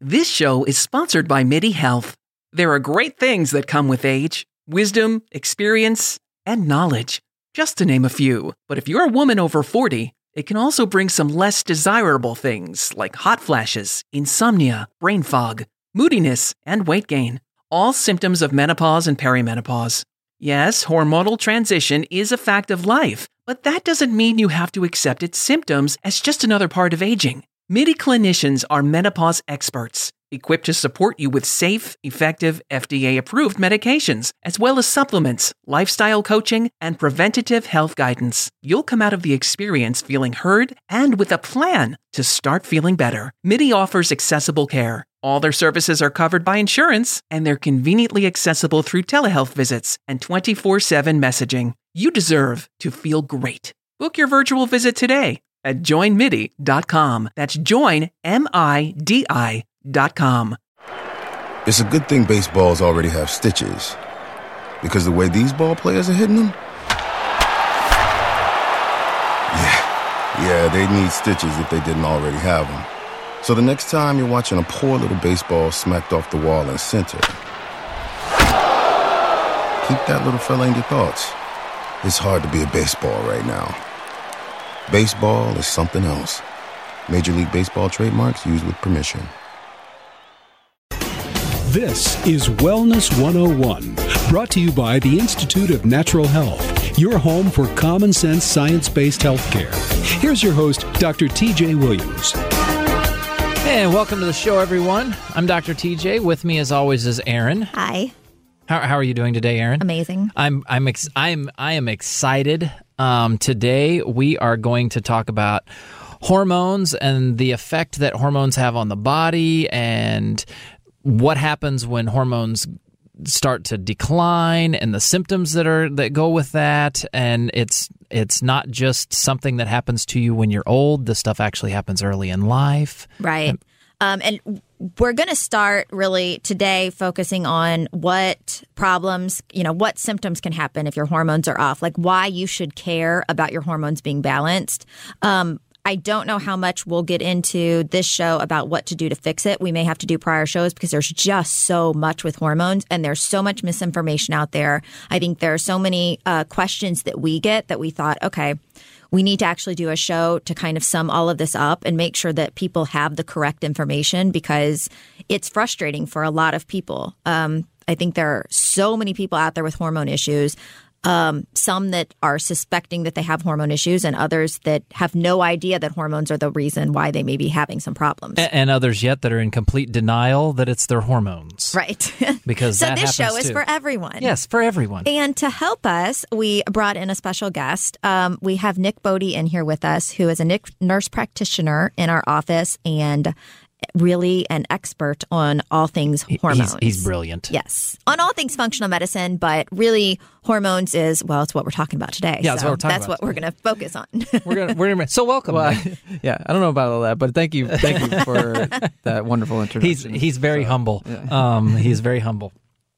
This show is sponsored by MIDI Health. There are great things that come with age: wisdom, experience, and knowledge, just to name a few. But if you're a woman over 40, it can also bring some less desirable things like hot flashes, insomnia, brain fog, moodiness, and weight gain. All symptoms of menopause and perimenopause. Yes, hormonal transition is a fact of life, but that doesn't mean you have to accept its symptoms as just another part of aging. MIDI clinicians are menopause experts, equipped to support you with safe, effective, FDA-approved medications, as well as supplements, lifestyle coaching, and preventative health guidance. You'll come out of the experience feeling heard and with a plan to start feeling better. MIDI offers accessible care. All their services are covered by insurance, and they're conveniently accessible through telehealth visits and 24/7 messaging. You deserve to feel great. Book your virtual visit today at joinmidi.com. That's joinmidi.com. It's a good thing baseballs already have stitches, because the way these ball players are hitting them, yeah, they'd need stitches if they didn't already have them. So the next time you're watching a poor little baseball smacked off the wall in center, keep that little fella in your thoughts. It's hard to be a baseball right now. Baseball is something else. Major League Baseball trademarks used with permission. This is Wellness 101, brought to you by the Institute of Natural Health, your home for common sense science-based healthcare. Here's your host, Dr. TJ Williams. Hey, and welcome to the show, everyone. I'm Dr. TJ. With me, as always, is Aaron. Hi. How are you doing today, Aaron? Amazing. I am excited. Today we are going to talk about hormones and the effect that hormones have on the body, and what happens when hormones start to decline, and the symptoms that go with that. And it's not just something that happens to you when you're old. This stuff actually happens early in life. Right. And we're going to start really today focusing on what problems, what symptoms can happen if your hormones are off, like why you should care about your hormones being balanced. I don't know how much we'll get into this show about what to do to fix it. We may have to do prior shows because there's just so much with hormones, and there's so much misinformation out there. I think there are so many questions that we get that we thought, okay, we need to actually do a show to kind of sum all of this up and make sure that people have the correct information, because it's frustrating for a lot of people. I think there are so many people out there with hormone issues. Some that are suspecting that they have hormone issues, and others that have no idea that hormones are the reason why they may be having some problems. And others yet that are in complete denial that it's their hormones. Right. Because so that this show happens is too. for everyone. Yes, for everyone. And to help us, we brought in a special guest. We have Nick Bodie in here with us, who is a nurse practitioner in our office and really an expert on all things hormones. He's brilliant. Yes. On all things functional medicine, but really hormones is, well, it's what we're talking about today. Yeah, that's what we're talking about. That's what we're going to focus on. We're gonna, so welcome. Well, yeah, I don't know about all that, but thank you for that wonderful introduction. He's very humble. Yeah. He's very humble.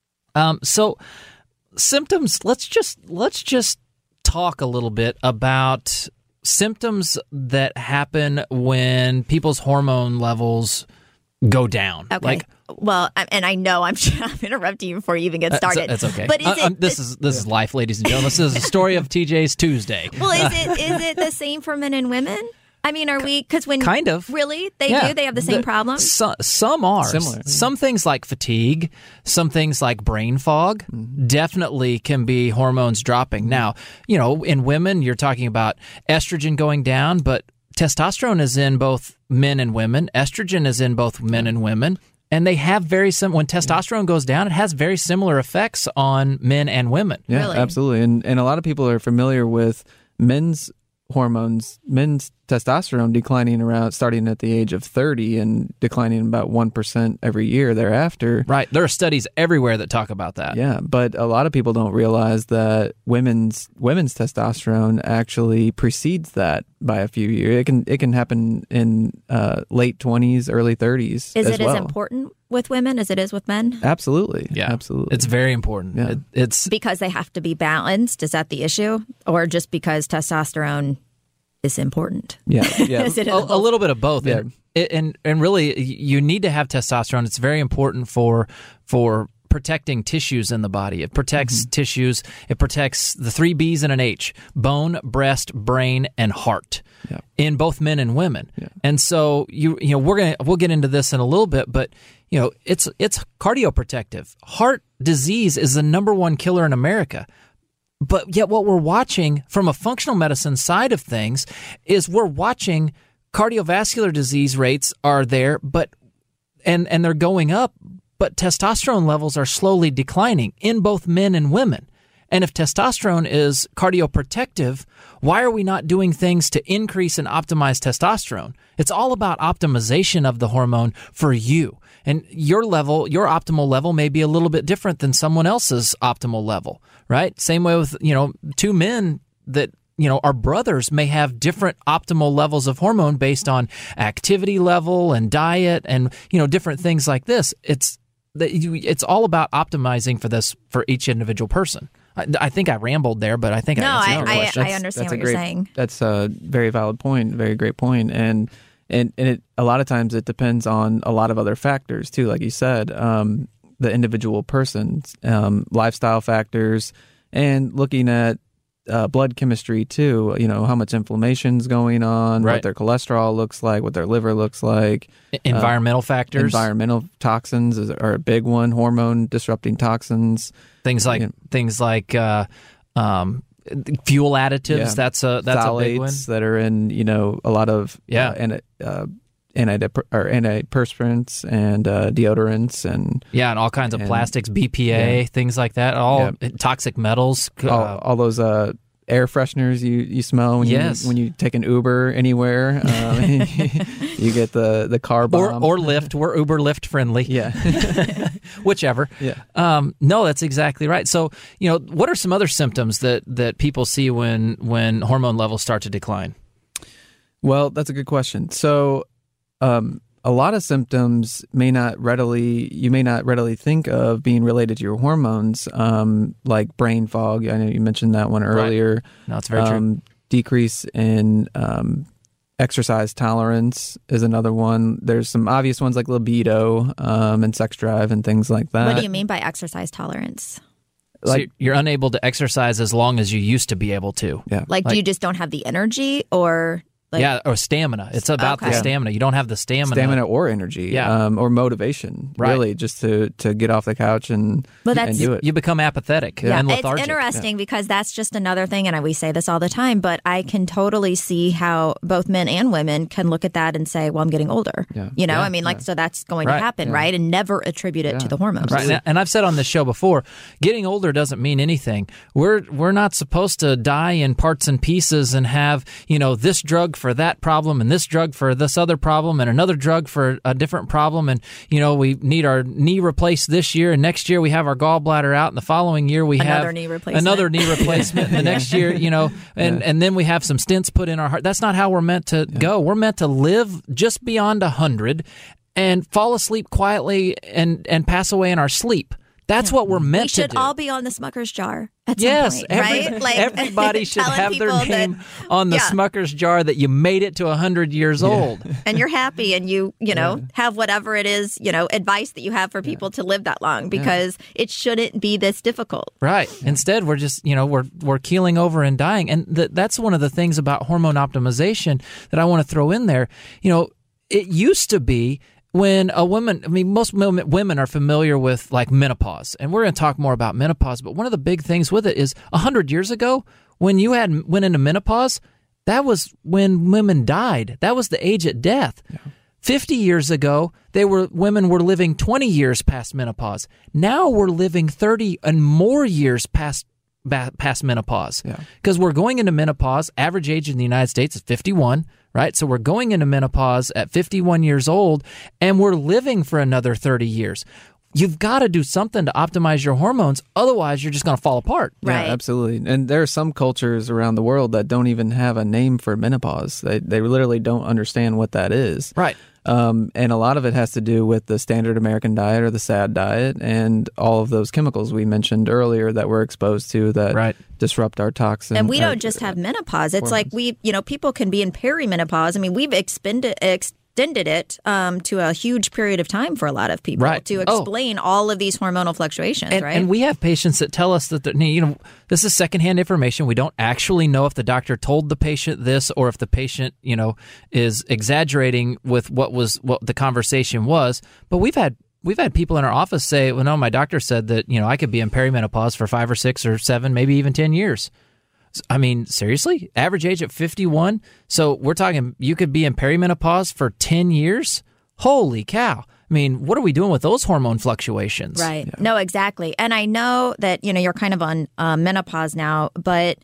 So symptoms, let's just talk a little bit about symptoms that happen when people's hormone levels go down. Okay. Well, and I know I'm interrupting you before you even get started. That's okay. But this is life, ladies and gentlemen. This is a story of TJ's Tuesday. Well, is it the same for men and women? I mean, are we, because when kind of really they do, they have the same problem. Some are similar. Some things like fatigue, some things like brain fog, definitely can be hormones dropping. Now, in women, you're talking about estrogen going down, but testosterone is in both men and women. Estrogen is in both men and women. And they have very similar. When testosterone goes down, it has very similar effects on men and women. Yeah, really? Absolutely. And a lot of people are familiar with men's hormones, men's testosterone declining starting at the age of 30 and declining about 1% every year thereafter. Right. There are studies everywhere that talk about that. Yeah, but a lot of people don't realize that women's testosterone actually precedes that by a few years. It can happen in late 20s, early 30s. Is it well. as important with women as it is with men? Absolutely. Yeah, absolutely. It's very important. Yeah. It's because they have to be balanced. Is that the issue, or just because testosterone is important? Yeah. Is it a little bit of both. Yeah. And really, you need to have testosterone. It's very important for protecting tissues in the body. It protects tissues. It protects the 3 B's and an H: bone, breast, brain, and heart, in both men and women. Yeah. And so we'll get into this in a little bit, but it's cardioprotective. Heart disease is the #1 killer in America. But yet what we're watching from a functional medicine side of things is we're watching cardiovascular disease rates are there, and they're going up, but testosterone levels are slowly declining in both men and women. And if testosterone is cardioprotective, why are we not doing things to increase and optimize testosterone? It's all about optimization of the hormone for you. And your optimal level may be a little bit different than someone else's optimal level, right? Same way with, 2 men that, our brothers may have different optimal levels of hormone based on activity level and diet and, different things like this. It's all about optimizing for each individual person. I think I rambled there, but I think I answered your question. I understand what you're saying. That's a very valid point, very great point. And it, a lot of times it depends on a lot of other factors too, like you said, the individual person's lifestyle factors, and looking at blood chemistry too, how much inflammation's going on, what their cholesterol looks like, what their liver looks like. Environmental factors. Environmental toxins are a big one, hormone disrupting toxins. Things like fuel additives, that's a big one. That are in, a lot of antiperspirants and deodorants and all kinds of plastics, BPA, things like that, toxic metals, all those air fresheners you smell when you take an Uber anywhere. You get the car bomb or Lyft. We're Uber Lyft friendly. Whichever. No, that's exactly right. So what are some other symptoms that people see when hormone levels start to decline? Well, that's a good question. So a lot of symptoms you may not readily think of being related to your hormones, like brain fog. I know you mentioned that one earlier. Right. No, it's very true. Decrease in exercise tolerance is another one. There's some obvious ones like libido and sex drive and things like that. What do you mean by exercise tolerance? So you're unable to exercise as long as you used to be able to. Yeah. Like you just don't have the energy, or... or stamina. It's about the stamina. You don't have the stamina. Stamina or energy, or motivation, really, just to get off the couch and do it. You become apathetic and lethargic. It's interesting because that's just another thing, and we say this all the time, but I can totally see how both men and women can look at that and say, well, I'm getting older. So that's going to happen, right? And never attribute it to the hormones. Right. And I've said on this show before, getting older doesn't mean anything. We're not supposed to die in parts and pieces and have, this drug for that problem and this drug for this other problem and another drug for a different problem, and we need our knee replaced this year, and next year we have our gallbladder out, and the following year we have another knee replacement, and the next year and then we have some stents put in our heart. That's not how we're meant to go. We're meant to live just beyond 100 and fall asleep quietly and pass away in our sleep. That's what we're meant to do. We should all be on the Smucker's jar at some point, right? Everybody should have their name on the Smucker's jar that you made it to 100 years old. And you're happy, and you have whatever it is, advice that you have for people to live that long, because it shouldn't be this difficult. Right. Instead, we're just, we're keeling over and dying. And that's one of the things about hormone optimization that I want to throw in there. It used to be, when a woman, most women are familiar with like menopause, and we're going to talk more about menopause, but one of the big things with it is 100 years ago, when you went into menopause, that was when women died. That was the age at death. Yeah. 50 years ago, women were living 20 years past menopause. Now we're living 30 and more years past menopause, because we're going into menopause. Average age in the United States is 51. Right? So we're going into menopause at 51 years old, and we're living for another 30 years. You've got to do something to optimize your hormones. Otherwise, you're just going to fall apart. Right. Yeah, absolutely. And there are some cultures around the world that don't even have a name for menopause. They literally don't understand what that is. Right. And a lot of it has to do with the standard American diet, or the SAD diet, and all of those chemicals we mentioned earlier that we're exposed to that disrupt our toxins. And we don't just have menopause. It's hormones. Like people can be in perimenopause. We've extended it to a huge period of time for a lot of people to explain all of these hormonal fluctuations, right? And we have patients that tell us that, this is secondhand information. We don't actually know if the doctor told the patient this or if the patient, is exaggerating with what the conversation was. But we've had people in our office say, well, no, my doctor said that, I could be in perimenopause for 5 or 6 or 7, maybe even 10 years. I mean, seriously? Average age at 51? So we're talking you could be in perimenopause for 10 years? Holy cow. I mean, what are we doing with those hormone fluctuations? Right. Yeah. No, exactly. And I know that, you're kind of on menopause now, but...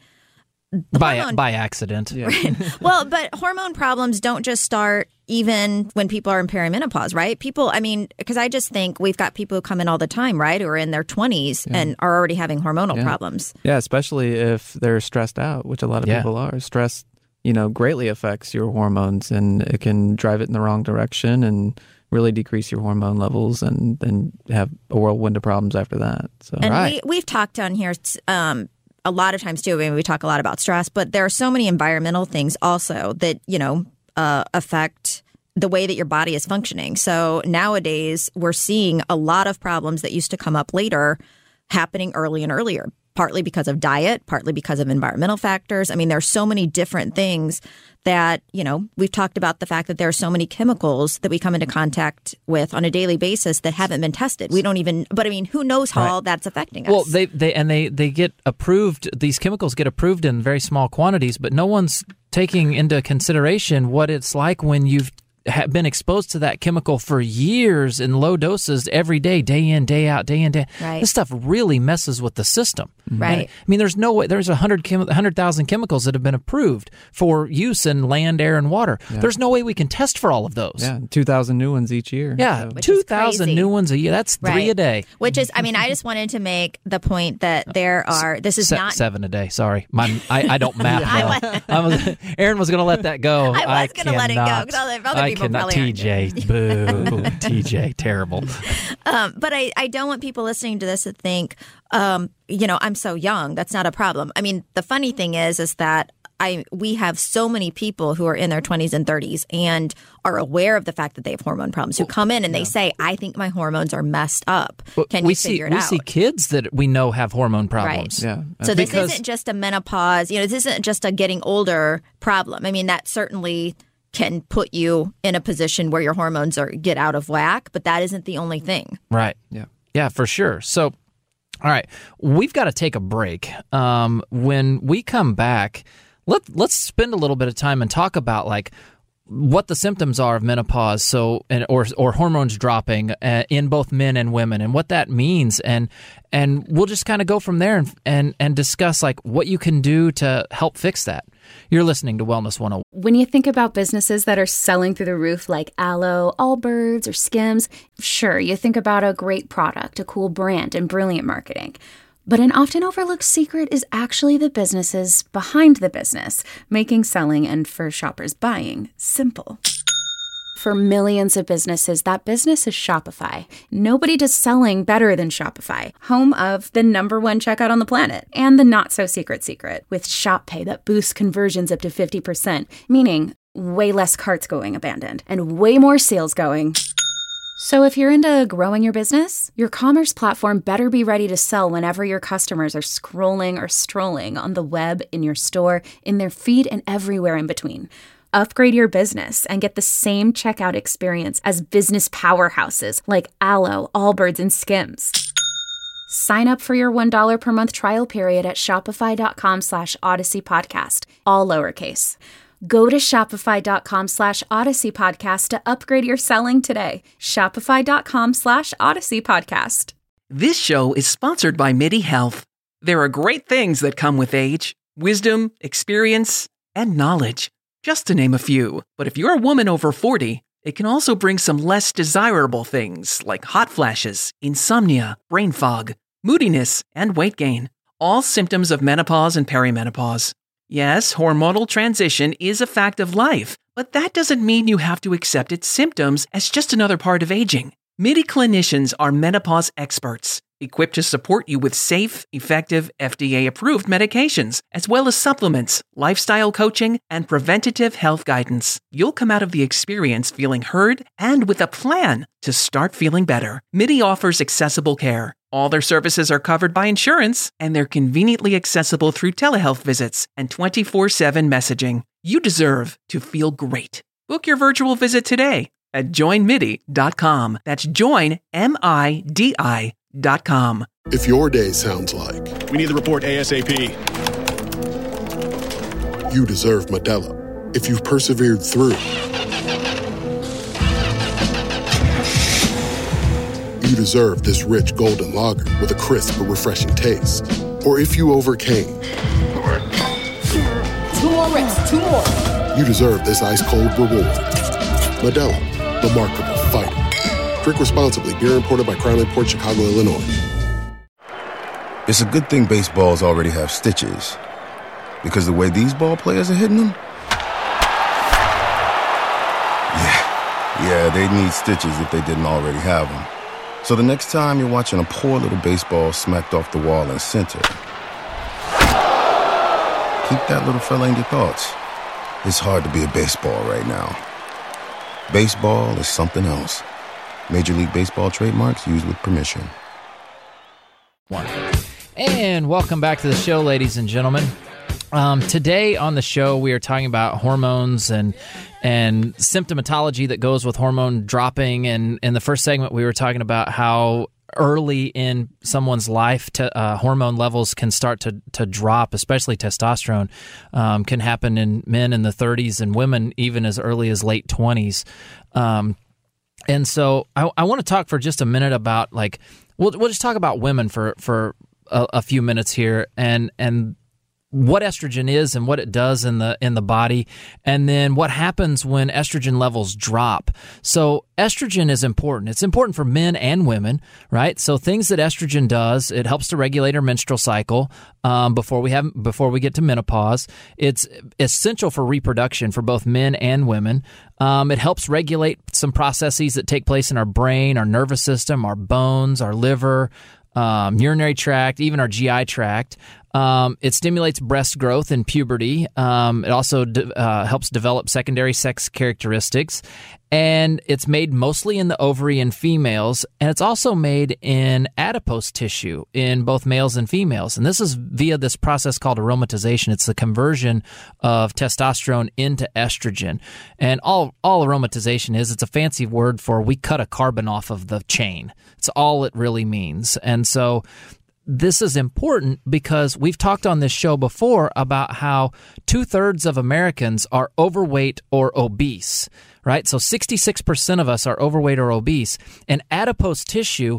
By accident. Yeah. Right. Well, but hormone problems don't just start even when people are in perimenopause, right? Because I just think we've got people who come in all the time, right, who are in their 20s and are already having hormonal problems. Yeah, especially if they're stressed out, which a lot of people are. Stress, greatly affects your hormones, and it can drive it in the wrong direction and really decrease your hormone levels, and then have a whirlwind of problems after that. So, and we've talked on here a lot of times too. I mean, we talk a lot about stress, but there are so many environmental things also that, affect the way that your body is functioning. So nowadays we're seeing a lot of problems that used to come up later happening early and earlier, partly because of diet, partly because of environmental factors. I mean, there's so many different things that, we've talked about the fact that there are so many chemicals that we come into contact with on a daily basis that haven't been tested. We don't even, but I mean, who knows how all that's affecting us? Well, they get approved, these chemicals get approved in very small quantities, but no one's taking into consideration what it's like when you've been exposed to that chemical for years in low doses every day, day in, day out, day in, day out. Right. This stuff really messes with the system. Right. And, I mean, there's no way. There's 100,000 chemicals that have been approved for use in land, air, and water. Yeah. There's no way we can test for all of those. Yeah, 2,000 new ones each year. Yeah, 2,000 new ones a year. That's 3 a day. Which is, I just wanted to make the point that there are, this is not... 7 a day, sorry. I don't math well. Aaron was going to let that go. I was going to let it go because other people probably TJ, boo. TJ, terrible. But I don't want people listening to this to think, I'm so young. That's not a problem. I mean, the funny thing is that we have so many people who are in their 20s and 30s and are aware of the fact that they have hormone problems who come in and they say, I think my hormones are messed up. Can you figure it out? We see kids that we know have hormone problems. Right. Yeah. So this isn't just a menopause, this isn't just a getting older problem. I mean, that certainly can put you in a position where your hormones get out of whack, but that isn't the only thing. Right. Yeah. Yeah, for sure. So, all right, we've got to take a break. When we come back, let's spend a little bit of time and talk about what the symptoms are of menopause, or hormones dropping in both men and women, and what that means, and we'll just kind of go from there and discuss what you can do to help fix that. You're listening to Wellness 101. When you think about businesses that are selling through the roof like Aloe, Allbirds, or Skims, sure, you think about a great product, a cool brand, and brilliant marketing. But an often overlooked secret is actually the businesses behind the business, making selling and for shoppers buying simple. For millions of businesses, that business is Shopify. Nobody does selling better than Shopify, home of the #1 checkout on the planet, and the not-so-secret secret, with Shop Pay that boosts conversions up to 50%, meaning way less carts going abandoned, and way more sales going. So if you're into growing your business, your commerce platform better be ready to sell whenever your customers are scrolling or strolling on the web, in your store, in their feed, and everywhere in between. Upgrade your business and get the same checkout experience as business powerhouses like Aloe, Allbirds, and Skims. Sign up for your $1 per month trial period at shopify.com/Odyssey Podcast, all lowercase. Go to shopify.com/Odyssey Podcast to upgrade your selling today. Shopify.com/Odyssey Podcast. This show is sponsored by MIDI Health. There are great things that come with age, wisdom, experience, and knowledge, just to name a few. But if you're a woman over 40, it can also bring some less desirable things like hot flashes, insomnia, brain fog, moodiness, and weight gain. All symptoms of menopause and perimenopause. Yes, hormonal transition is a fact of life, but that doesn't mean you have to accept its symptoms as just another part of aging. MIDI clinicians are menopause experts. equipped to support you with safe, effective, FDA-approved medications, as well as supplements, lifestyle coaching, and preventative health guidance. You'll come out of the experience feeling heard and with a plan to start feeling better. MIDI offers accessible care. All their services are covered by insurance, and they're conveniently accessible through telehealth visits and 24/7 messaging. You deserve to feel great. Book your virtual visit today at joinmidi.com. That's joinmidi.com. If your day sounds like we need the report ASAP, you deserve Modelo. If you've persevered through, you deserve this rich golden lager with a crisp but refreshing taste. Or if you overcame, 2 more reps, 2 more. You deserve this ice-cold reward. Modelo, the Remarkable Fighter. Drink responsibly. Beer imported by Crown Port Chicago, Illinois. It's a good thing baseballs already have stitches, because the way these ball players are hitting them, yeah, they'd need stitches if they didn't already have them. So the next time you're watching a poor little baseball smacked off the wall in center, keep that little fella in your thoughts. It's hard to be a baseball right now. Baseball is something else. Major League Baseball trademarks used with permission. And welcome back to the show, ladies and gentlemen. Today on the show, we are talking about hormones and symptomatology that goes with hormone dropping. And in the first segment, we were talking about how early in someone's life hormone levels can start to drop, especially testosterone. Can happen in men in the 30s and women even as early as late 20s. And so I want to talk for just a minute about, like, we'll just talk about women for a few minutes here, and what estrogen is and what it does in the body, and then what happens when estrogen levels drop. So estrogen is important. It's important for men and women, right? So things that estrogen does, it helps to regulate our menstrual cycle before we get to menopause. It's essential for reproduction for both men and women. It helps regulate some processes that take place in our brain, our nervous system, our bones, our liver, urinary tract, even our GI tract. It stimulates breast growth in puberty. It also helps develop secondary sex characteristics. And it's made mostly in the ovary in females. And it's also made in adipose tissue in both males and females. And this is via this process called aromatization. It's the conversion of testosterone into estrogen. And all aromatization is, it's a fancy word for we cut a carbon off of the chain. It's all it really means. And so this is important because we've talked on this show before about how 2/3 of Americans are overweight or obese, right? So 66% of us are overweight or obese, and adipose tissue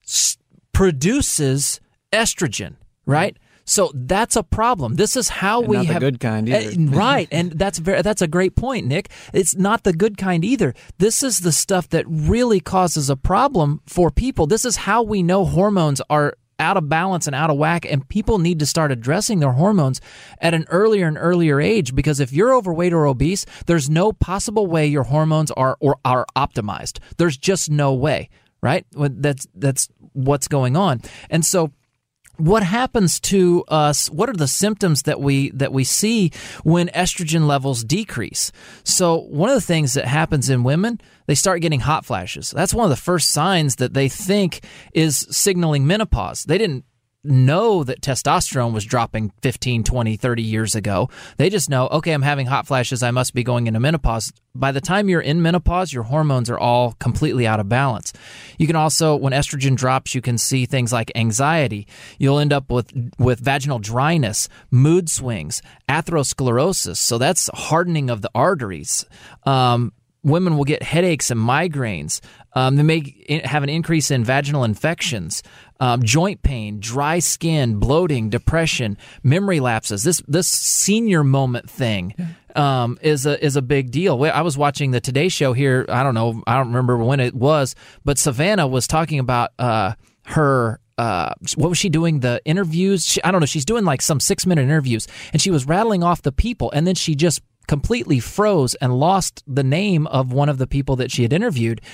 produces estrogen, right? So that's a problem. This is how we have not the good kind either. Right, and that's a great point, Nick. It's not the good kind either. This is the stuff that really causes a problem for people. This is how we know hormones are out of balance and out of whack, and people need to start addressing their hormones at an earlier and earlier age, because if you're overweight or obese, there's no possible way your hormones are optimized. There's just no way, right? That's what's going on. And so what happens to us? What are the symptoms that we see when estrogen levels decrease? So one of the things that happens in women, they start getting hot flashes. That's one of the first signs that they think is signaling menopause. They didn't know that testosterone was dropping 15, 20, 30 years ago. They just know, okay, I'm having hot flashes, I must be going into menopause. By the time you're in menopause, your hormones are all completely out of balance. You can also, when estrogen drops, you can see things like anxiety. You'll end up with vaginal dryness, mood swings, atherosclerosis. So that's hardening of the arteries. Women will get headaches and migraines. They may have an increase in vaginal infections, joint pain, dry skin, bloating, depression, memory lapses. This senior moment thing is a big deal. I was watching the Today Show here. I don't remember when it was, but Savannah was talking about her. What was she doing? The interviews? I don't know. She's doing like some 6-minute interviews, and she was rattling off the people, and then she just completely froze and lost the name of one of the people that she had interviewed.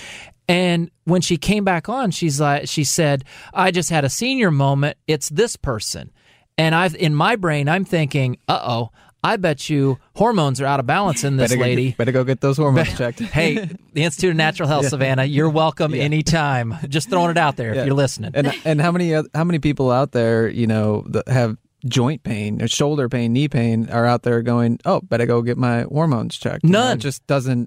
And when she came back on, she said, I just had a senior moment. It's this person. And in my brain, I'm thinking, uh-oh, I bet you hormones are out of balance in this lady. Better go get those hormones checked. Hey, the Institute of Natural Health, Savannah, you're welcome anytime. Just throwing it out there if you're listening. And how many people out there, that have joint pain, or shoulder pain, knee pain, are out there going, oh, better go get my hormones checked? None. It just doesn't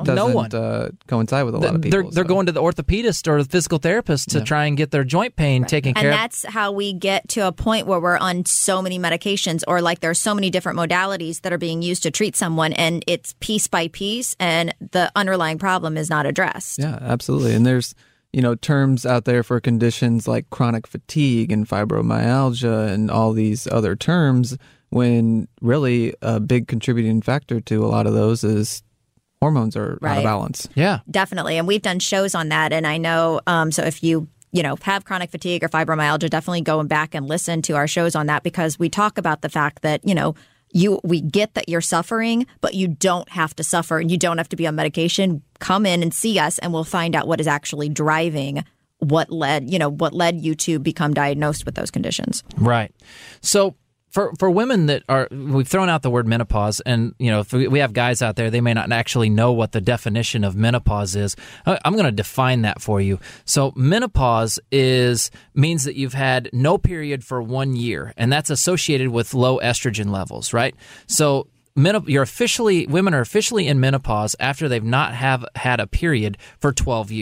coincide with a lot of people. They're going to the orthopedist or the physical therapist to try and get their joint pain taken care of. And that's how we get to a point where we're on so many medications, or like there's so many different modalities that are being used to treat someone, and it's piece by piece, and the underlying problem is not addressed. Yeah, absolutely. And there's terms out there for conditions like chronic fatigue and fibromyalgia and all these other terms, when really a big contributing factor to a lot of those is hormones are out of balance. Yeah, definitely. And we've done shows on that. And I know, so if you have chronic fatigue or fibromyalgia, definitely go back and listen to our shows on that, because we talk about the fact that, we get that you're suffering, but you don't have to suffer and you don't have to be on medication. Come in and see us, and we'll find out what is actually driving what led you to become diagnosed with those conditions. Right. So for women that we've thrown out the word menopause, and if we have guys out there, they may not actually know what the definition of menopause is. I'm going to define that for you. So menopause means that you've had no period for 1 year, and that's associated with low estrogen levels, right? So women are officially in menopause after they've not had a period for 12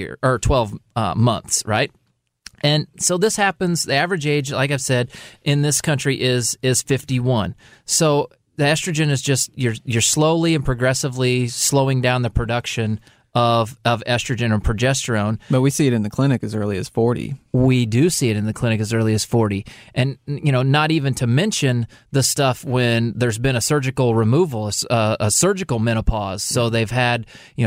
months, right? And so this happens, the average age, like I've said, in this country is 51. So the estrogen is just, you're slowly and progressively slowing down the production of estrogen or progesterone. But we see it in the clinic as early as 40. We do see it in the clinic as early as 40. And, not even to mention the stuff when there's been a surgical removal, a surgical menopause. So they've had,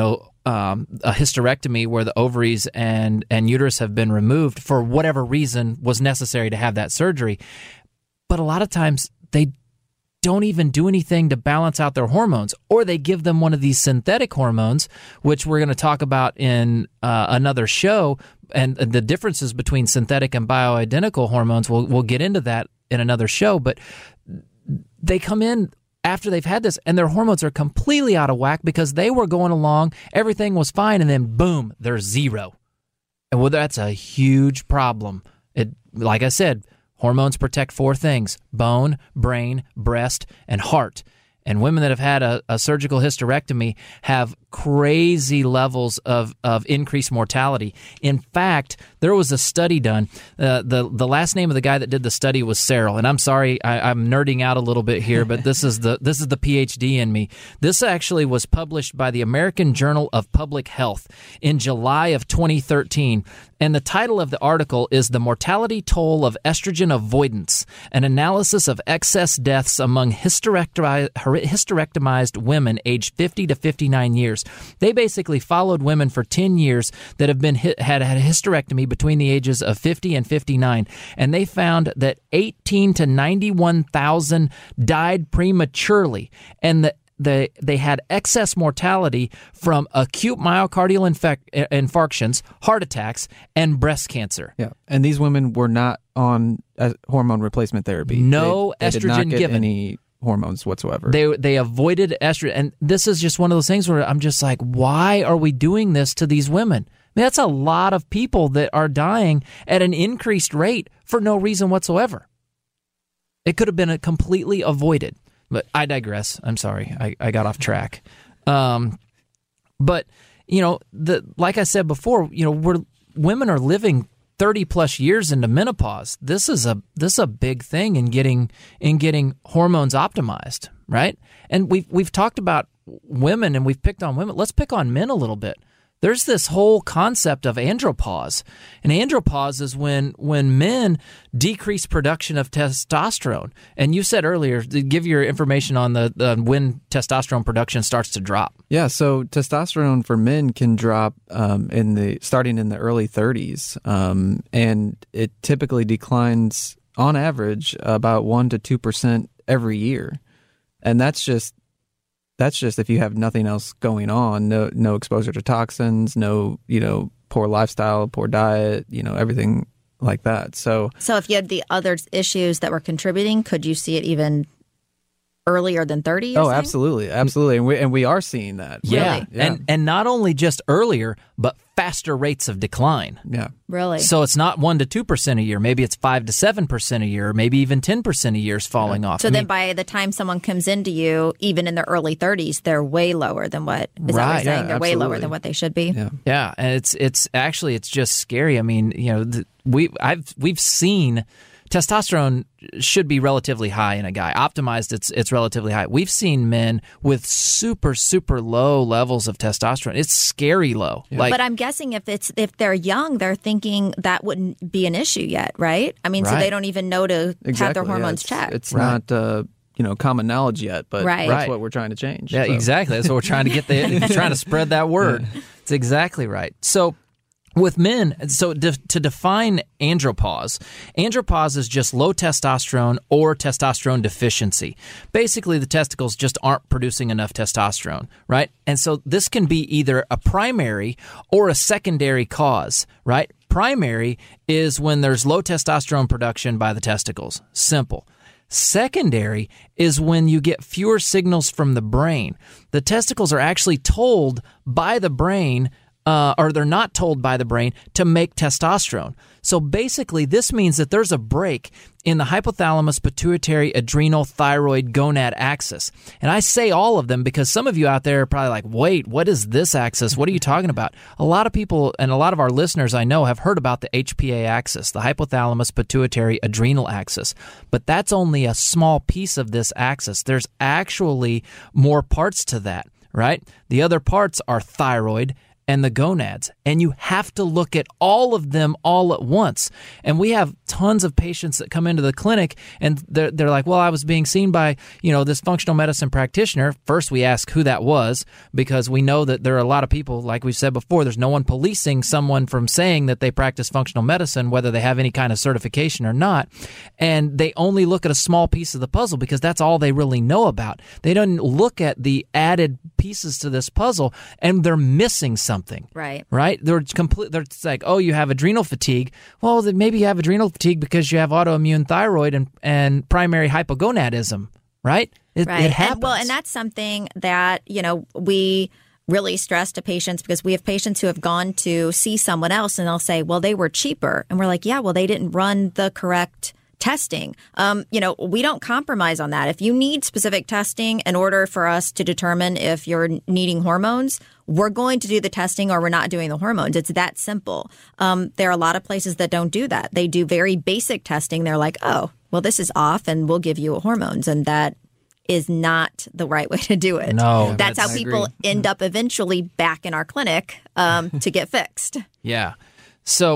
a hysterectomy where the ovaries and uterus have been removed for whatever reason was necessary to have that surgery. But a lot of times they don't even do anything to balance out their hormones, or they give them one of these synthetic hormones, which we're going to talk about in another show, and the differences between synthetic and bioidentical hormones. We'll get into that in another show, but they come in after they've had this, and their hormones are completely out of whack because they were going along, everything was fine, and then boom, they're zero. And well, that's a huge problem. Like I said, hormones protect 4 things: bone, brain, breast, and heart. And women that have had a surgical hysterectomy have crazy levels of increased mortality. In fact, there was a study done. The last name of the guy that did the study was Searle. And I'm sorry, I'm nerding out a little bit here, but this is the PhD in me. This actually was published by the American Journal of Public Health in July of 2013. And the title of the article is "The Mortality Toll of Estrogen Avoidance, an analysis of excess deaths among hysterectomized women aged 50 to 59 years." They basically followed women for 10 years that have been had a hysterectomy between the ages of 50 and 59, and they found that 18 to 91,000 died prematurely, and they had excess mortality from acute myocardial infarctions, heart attacks, and breast cancer. Yeah, and these women were not on hormone replacement therapy. No they estrogen did not get given. Any hormones whatsoever. They avoided estrogen, and this is just one of those things where I'm just like, why are we doing this to these women? I mean, that's a lot of people that are dying at an increased rate for no reason whatsoever. It could have been completely avoided. But I digress. I'm sorry. I got off track. But, like I said before, women are living 30 plus years into menopause. This is a big thing in getting hormones optimized, right? And we've talked about women and we've picked on women. Let's pick on men a little bit. There's this whole concept of andropause. And andropause is when men decrease production of testosterone. And you said earlier, give your information on the when testosterone production starts to drop. Yeah, so testosterone for men can drop starting in the early 30s. And it typically declines on average about 1% to 2% every year. And that's just if you have nothing else going on, no exposure to toxins, no poor lifestyle, poor diet, everything like that. So if you had the other issues that were contributing, could you see it even earlier than 30? Oh, absolutely. And we are seeing that. Yeah. Really? Yeah. And not only just earlier, but faster rates of decline. Yeah. Really? So it's not 1% to 2% a year. Maybe it's 5% to 7% a year, or maybe even 10% a year is falling off. So then by the time someone comes into you, even in their early 30s, they're way lower than what, is that what Right. you're saying? Yeah, They're way lower absolutely. than what they should be? Yeah. Yeah, and it's just scary. I mean, we've seen testosterone should be relatively high in a guy. Optimized, it's relatively high. We've seen men with super, super low levels of testosterone. It's scary low. Yeah. But I'm guessing if they're young, they're thinking that wouldn't be an issue yet, right? I mean, so Right. they don't even know to have their hormones checked. It's Right. not common knowledge yet, but Right. that's Right. what we're trying to change. Yeah, So- exactly. That's what we're trying to get trying to spread that word. It's exactly right. So with men, to define andropause is just low testosterone or testosterone deficiency. Basically, the testicles just aren't producing enough testosterone, right? And so this can be either a primary or a secondary cause, right? Primary is when there's low testosterone production by the testicles. Simple. Secondary is when you get fewer signals from the brain. The testicles are actually told by the brain, or they're not told by the brain, to make testosterone. So basically, this means that there's a break in the hypothalamus, pituitary, adrenal, thyroid, gonad axis. And I say all of them because some of you out there are probably like, wait, what is this axis? What are you talking about? A lot of people and a lot of our listeners I know have heard about the HPA axis, the hypothalamus, pituitary, adrenal axis. But that's only a small piece of this axis. There's actually more parts to that, right? The other parts are thyroid and the gonads, and you have to look at all of them all at once. And we have tons of patients that come into the clinic and they're like, well, I was being seen by, this functional medicine practitioner. First, we ask who that was, because we know that there are a lot of people, like we've said before, there's no one policing someone from saying that they practice functional medicine, whether they have any kind of certification or not. And they only look at a small piece of the puzzle because that's all they really know about. They don't look at the added pieces to this puzzle, and they're missing something. Right. Right? They're like, oh, you have adrenal fatigue. Well, then maybe you have adrenal fatigue because you have autoimmune thyroid and primary hypogonadism, right? It happens. And that's something that, we really stress to patients, because we have patients who have gone to see someone else and they'll say, well, they were cheaper. And we're like, yeah, well, they didn't run the correct testing. We don't compromise on that. If you need specific testing in order for us to determine if you're needing hormones, we're going to do the testing or we're not doing the hormones. It's that simple. There are a lot of places that don't do that. They do very basic testing. They're like, oh, well, this is off and we'll give you hormones. And that is not the right way to do it. No. That's how people end up eventually back in our clinic to get fixed. Yeah. So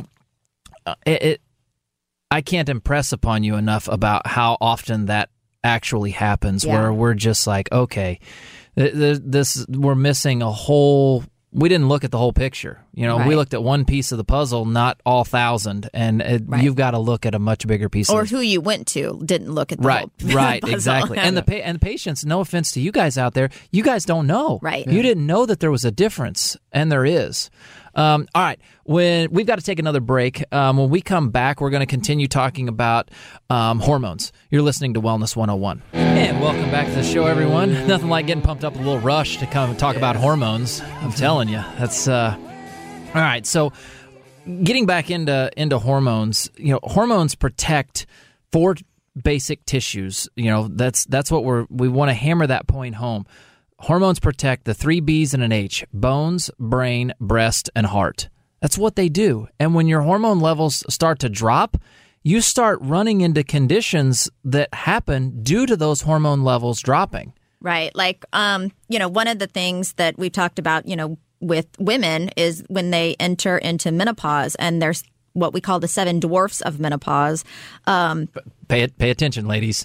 I can't impress upon you enough about how often that actually happens, where we're just like, okay, we're missing a whole. We didn't look at the whole picture. Right. We looked at one piece of the puzzle, not all 1,000, and you've got to look at a much bigger piece. Or of who you went to didn't look at the whole right, puzzle. exactly. And the patients, no offense to you guys out there, you guys don't know. Right. You didn't know that there was a difference, and there is. All right, when we've got to take another break. When we come back, we're going to continue talking about hormones. You're listening to Wellness 101. And welcome back to the show, everyone. Nothing like getting pumped up a little rush to come talk about hormones. I'm telling you, that's all right. So, getting back into hormones, hormones protect 4 basic tissues. That's what we want to hammer that point home. Hormones protect the 3 B's and an H: bones, brain, breast, and heart. That's what they do. And when your hormone levels start to drop, you start running into conditions that happen due to those hormone levels dropping. Right. Like, one of the things that we talked about, with women is when they enter into menopause, and there's what we call the 7 dwarfs of menopause. Pay attention, ladies.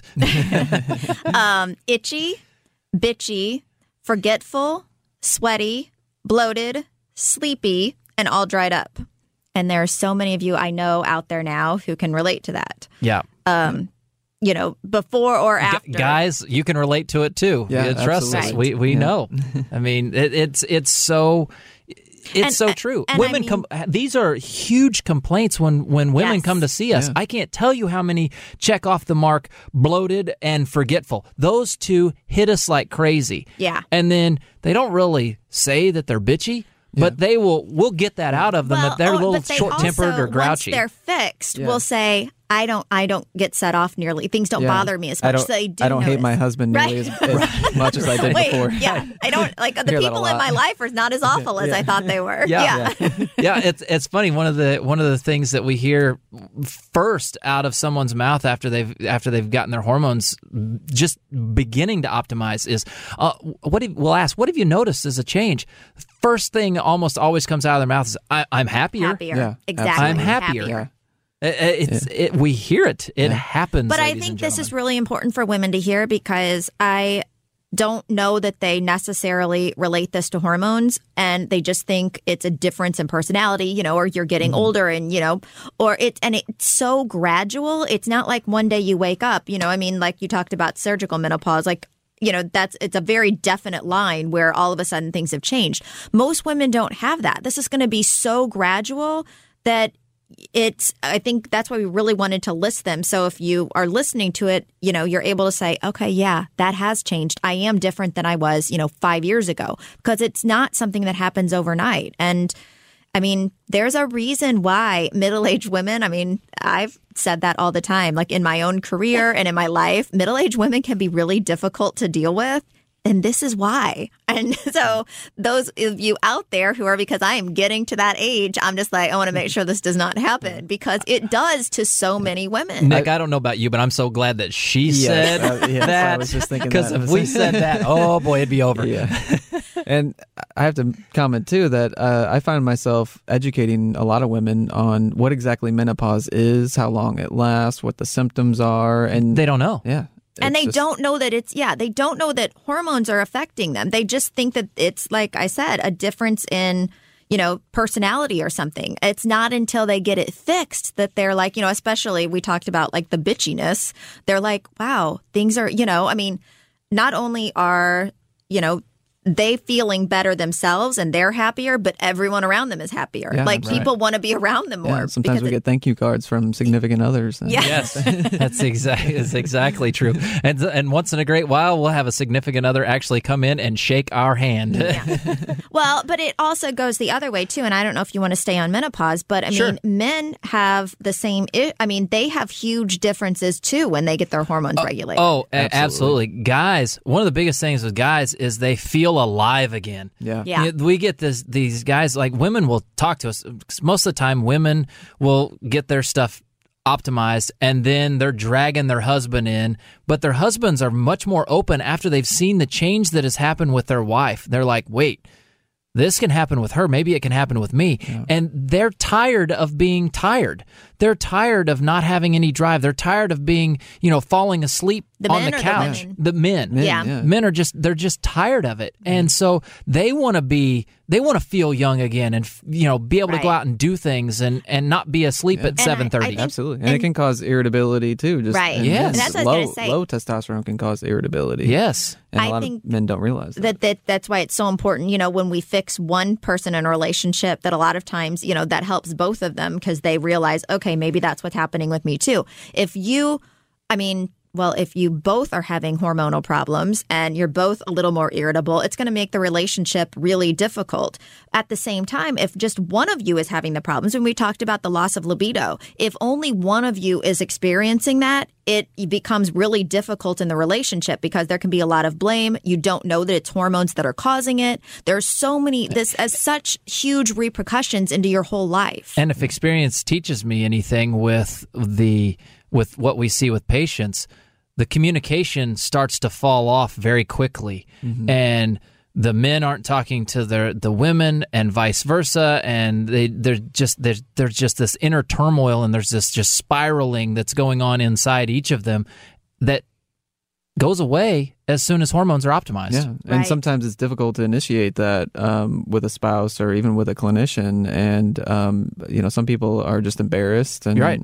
Itchy, bitchy, forgetful, sweaty, bloated, sleepy, and all dried up. And there are so many of you I know out there now who can relate to that. Yeah. Before or after. Guys, you can relate to it too. Yeah, Trust us. absolutely. We know. I mean, it's so. It's so true. and Women these are huge complaints when women Yes. come to see us. Yeah. I can't tell you how many check off the mark, bloated and forgetful. Those two hit us like crazy. Yeah. And then they don't really say that they're bitchy, but we'll get that out of them that they're a little but they short-tempered also, or grouchy. Once they're fixed, will say, I don't get set off nearly. Things don't bother me as much. So they do I don't hate notice. my husband nearly as much as I did Wait, before. yeah, I don't like the Hear that a people in lot. my life are not as awful as I thought they were. Yeah. Yeah, it's funny. One of the things that we hear first out of someone's mouth after they've gotten their hormones just beginning to optimize is, we'll ask, what have you noticed as a change? First thing almost always comes out of their mouth is, I'm happier. Happier. Yeah, Exactly. I'm happier. Yeah. We hear it. It happens. But I ladies think and this is gentlemen. really important for women to hear because I don't know that they necessarily relate this to hormones and they just think it's a difference in personality, or you're getting older and, or it's so gradual. It's not like one day you wake up, like you talked about surgical menopause, like, it's a very definite line where all of a sudden things have changed. Most women don't have that. This is going to be so gradual that I think that's why we really wanted to list them. So if you are listening to it, you're able to say, okay, yeah, that has changed. I am different than I was, 5 years ago, because it's not something that happens overnight. And I mean, there's a reason why middle-aged women, I've said that all the time, like in my own career and in my life, middle-aged women can be really difficult to deal with. And this is why. And so those of you out there who are, because I am getting to that age, I'm just like, I want to make sure this does not happen because it does to so many women. Nick, I don't know about you, but I'm so glad that she said that. I was just thinking because that. if we said that, oh boy, it'd be over. Yeah. And I have to comment too that I find myself educating a lot of women on what exactly menopause is, how long it lasts, what the symptoms are, and They don't know. yeah. And they just- don't know that they don't know that hormones are affecting them. They just think that it's, like I said, a difference in, personality or something. It's not until they get it fixed that they're like, especially we talked about like the bitchiness. They're like, wow, things are, not only are, they feeling better themselves and they're happier, but everyone around them is happier. Yeah, like right. people want to be around them more. Yeah, sometimes because we get thank you cards from significant others. And Yeah. Yes, that's exactly true. And once in a great while, we'll have a significant other actually come in and shake our hand. Well, but it also goes the other way, too. And I don't know if you want to stay on menopause, but Sure. men have the same. They have huge differences, too, when they get their hormones regulated. Oh, absolutely. Guys, one of the biggest things with guys is they feel alive again. Yeah. Yeah. We get these guys, like women will talk to us. Most of the time, women will get their stuff optimized and then they're dragging their husband in, but their husbands are much more open after they've seen the change that has happened with their wife. They're like, wait, this can happen with her. Maybe it can happen with me. Yeah. And they're tired of being tired. They're tired of not having any drive. They're tired of being, falling asleep on the couch. The men. Yeah. Men are they're just tired of it. And so they want to feel young again and, be able to go out and do things and not be asleep at 7:30. Absolutely. And it can cause irritability too. Just, right. Yes. And that's what I was going to say. Low testosterone can cause irritability. Yes. And I a lot think of men don't realize that. That's why it's so important, when we fix one person in a relationship, that a lot of times, that helps both of them because they realize, okay, maybe that's what's happening with me too. If you both are having hormonal problems and you're both a little more irritable, it's going to make the relationship really difficult. At the same time, if just one of you is having the problems, and we talked about the loss of libido, if only one of you is experiencing that, it becomes really difficult in the relationship because there can be a lot of blame. You don't know that it's hormones that are causing it. There's so many, this has such huge repercussions into your whole life. And if experience teaches me anything with what we see with patients, the communication starts to fall off very quickly. Mm-hmm. And the men aren't talking to the women and vice versa, and there's just this inner turmoil, and there's this just spiraling that's going on inside each of them that goes away as soon as hormones are optimized. Yeah, and sometimes it's difficult to initiate that with a spouse or even with a clinician, and some people are just embarrassed and right.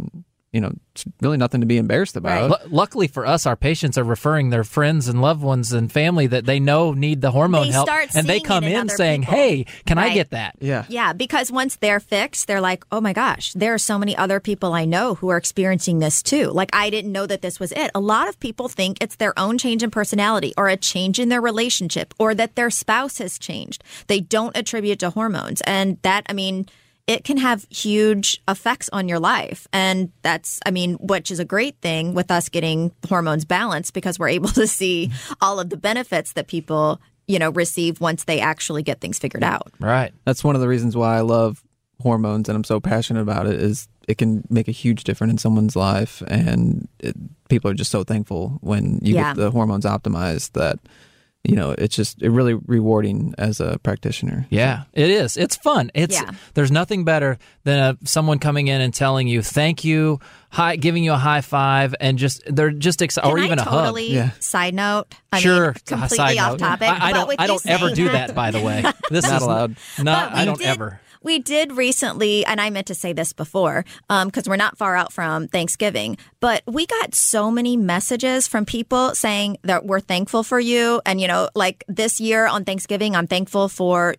it's really nothing to be embarrassed about. Right. Luckily for us, our patients are referring their friends and loved ones and family that they know need the hormone They help, start and they seeing come it in in other saying, people. "Hey, can I Right. get that?" Yeah. Yeah, because once they're fixed, they're like, oh my gosh, there are so many other people I know who are experiencing this too. Like, I didn't know that this was it. A lot of people think it's their own change in personality or a change in their relationship or that their spouse has changed. They don't attribute it to hormones. And that, it can have huge effects on your life. And that's, which is a great thing with us getting hormones balanced because we're able to see all of the benefits that people, receive once they actually get things figured out. Right. That's one of the reasons why I love hormones and I'm so passionate about it, is it can make a huge difference in someone's life. And people are just so thankful when you get the hormones optimized that, it's really rewarding as a practitioner. Yeah, it is. It's fun. There's nothing better than someone coming in and telling you thank you, giving you a high five, and they're just excited, or even a hug. Side note. Sure, completely side off note. topic. I don't ever do that, by the way. This Not is allowed. I don't ever. We did recently, and I meant to say this before, because we're not far out from Thanksgiving, but we got so many messages from people saying that we're thankful for you. And, like this year on Thanksgiving, I'm thankful for,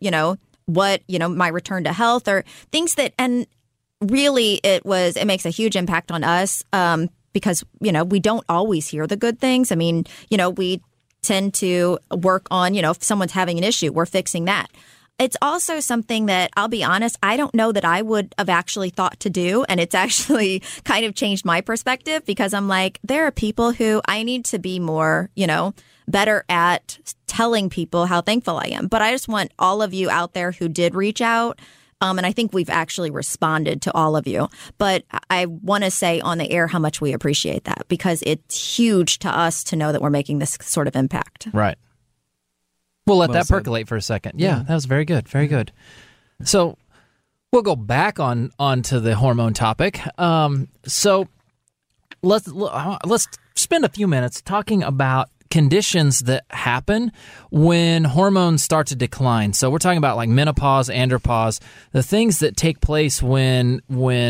my return to health or things that, and really it makes a huge impact on us because, we don't always hear the good things. We tend to work on, if someone's having an issue, we're fixing that. It's also something that, I'll be honest, I don't know that I would have actually thought to do. And it's actually kind of changed my perspective because I'm like, there are people who I need to be more, better at telling people how thankful I am. But I just want all of you out there who did reach out. And I think we've actually responded to all of you. But I want to say on the air how much we appreciate that because it's huge to us to know that we're making this sort of impact. Right. We'll let that said. percolate for a second. Yeah, that was very good. Very good. So we'll go back onto the hormone topic. So let's spend a few minutes talking about conditions that happen when hormones start to decline. So we're talking about like menopause, andropause, the things that take place when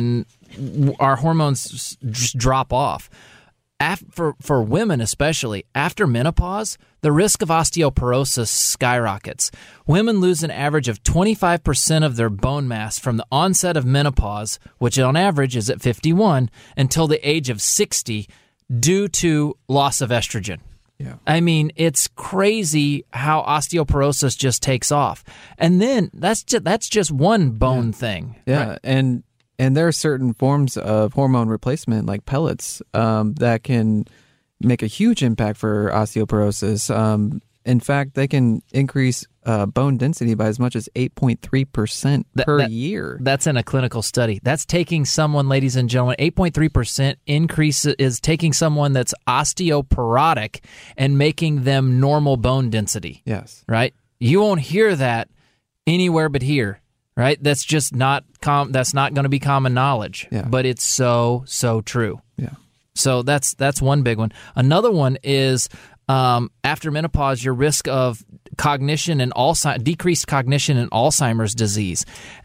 our hormones just drop off. For women especially, after menopause, the risk of osteoporosis skyrockets. Women lose an average of 25% of their bone mass from the onset of menopause, which on average is at 51, until the age of 60 due to loss of estrogen. Yeah. It's crazy how osteoporosis just takes off. And then that's just one bone thing. Yeah, right? And there are certain forms of hormone replacement, like pellets, that can make a huge impact for osteoporosis. In fact, they can increase bone density by as much as 8.3% per year. That's in a clinical study. That's taking someone, ladies and gentlemen, 8.3% increase is taking someone that's osteoporotic and making them normal bone density. Yes. Right? You won't hear that anywhere but here. Right? That's just not that's not going to be common knowledge. Yeah. But it's so true. Yeah. So that's one big one. Another one is after menopause, your risk of cognition and decreased cognition and Alzheimer's disease.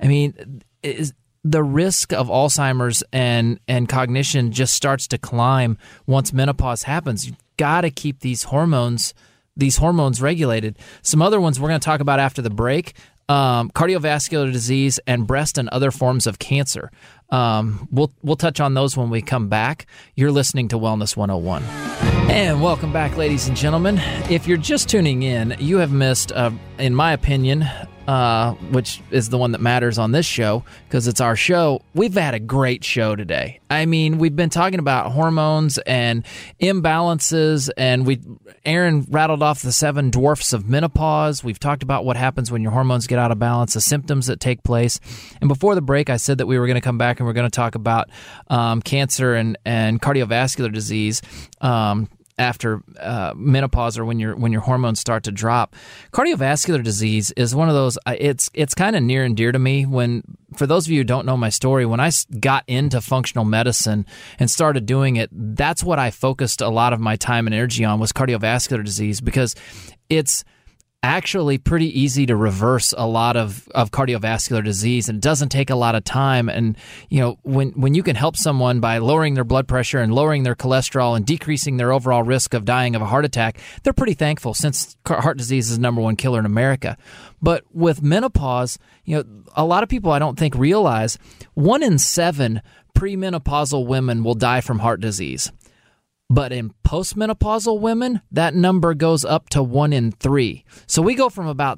The risk of Alzheimer's and cognition just starts to climb once menopause happens. You've got to keep these hormones regulated. Some other ones we're going to talk about after the break. Cardiovascular disease and breast and other forms of cancer. We'll touch on those when we come back. You're listening to Wellness 101. And welcome back, ladies and gentlemen. If you're just tuning in, you have missed, in my opinion, which is the one that matters on this show because it's our show. We've had a great show today. We've been talking about hormones and imbalances, and Aaron rattled off the 7 dwarfs of menopause. We've talked about what happens when your hormones get out of balance, the symptoms that take place. And before the break, I said that we were going to come back and we're going to talk about cancer and cardiovascular disease. After menopause or when your hormones start to drop. Cardiovascular disease is one of those, it's kind of near and dear to me. For those of you who don't know my story, when I got into functional medicine and started doing it, that's what I focused a lot of my time and energy on was cardiovascular disease because it's actually pretty easy to reverse a lot of cardiovascular disease, and it doesn't take a lot of time. And when you can help someone by lowering their blood pressure and lowering their cholesterol and decreasing their overall risk of dying of a heart attack, they're pretty thankful, since heart disease is the number one killer in America. But with menopause, a lot of people I don't think realize 1 in 7 premenopausal women will die from heart disease. But in postmenopausal women, that number goes up to 1 in 3. So we go from about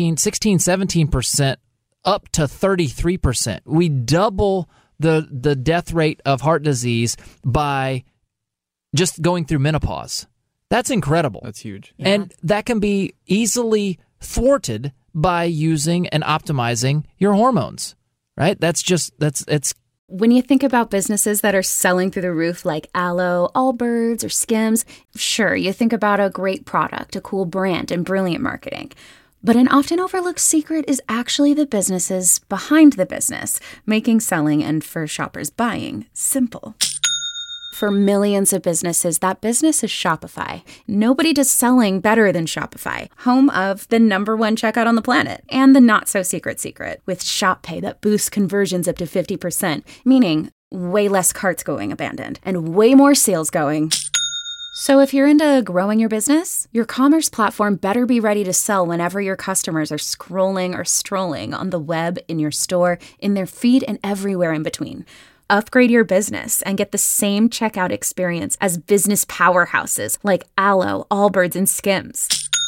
17% up to 33%. We double the death rate of heart disease by just going through menopause. That's incredible. That's huge. Yeah. And that can be easily thwarted by using and optimizing your hormones, right? It's When you think about businesses that are selling through the roof like Aloe, Allbirds, or Skims, sure, you think about a great product, a cool brand, and brilliant marketing. But an often overlooked secret is actually the businesses behind the business, making selling and, for shoppers, buying simple. For millions of businesses, that business is Shopify. Nobody does selling better than Shopify, home of the #1 checkout on the planet and the not-so-secret secret with Shop Pay that boosts conversions up to 50%, meaning way less carts going abandoned and way more sales going. So if you're into growing your business, your commerce platform better be ready to sell whenever your customers are scrolling or strolling on the web, in your store, in their feed, and everywhere in between. Upgrade your business and get the same checkout experience as business powerhouses like Aloe, Allbirds, and Skims.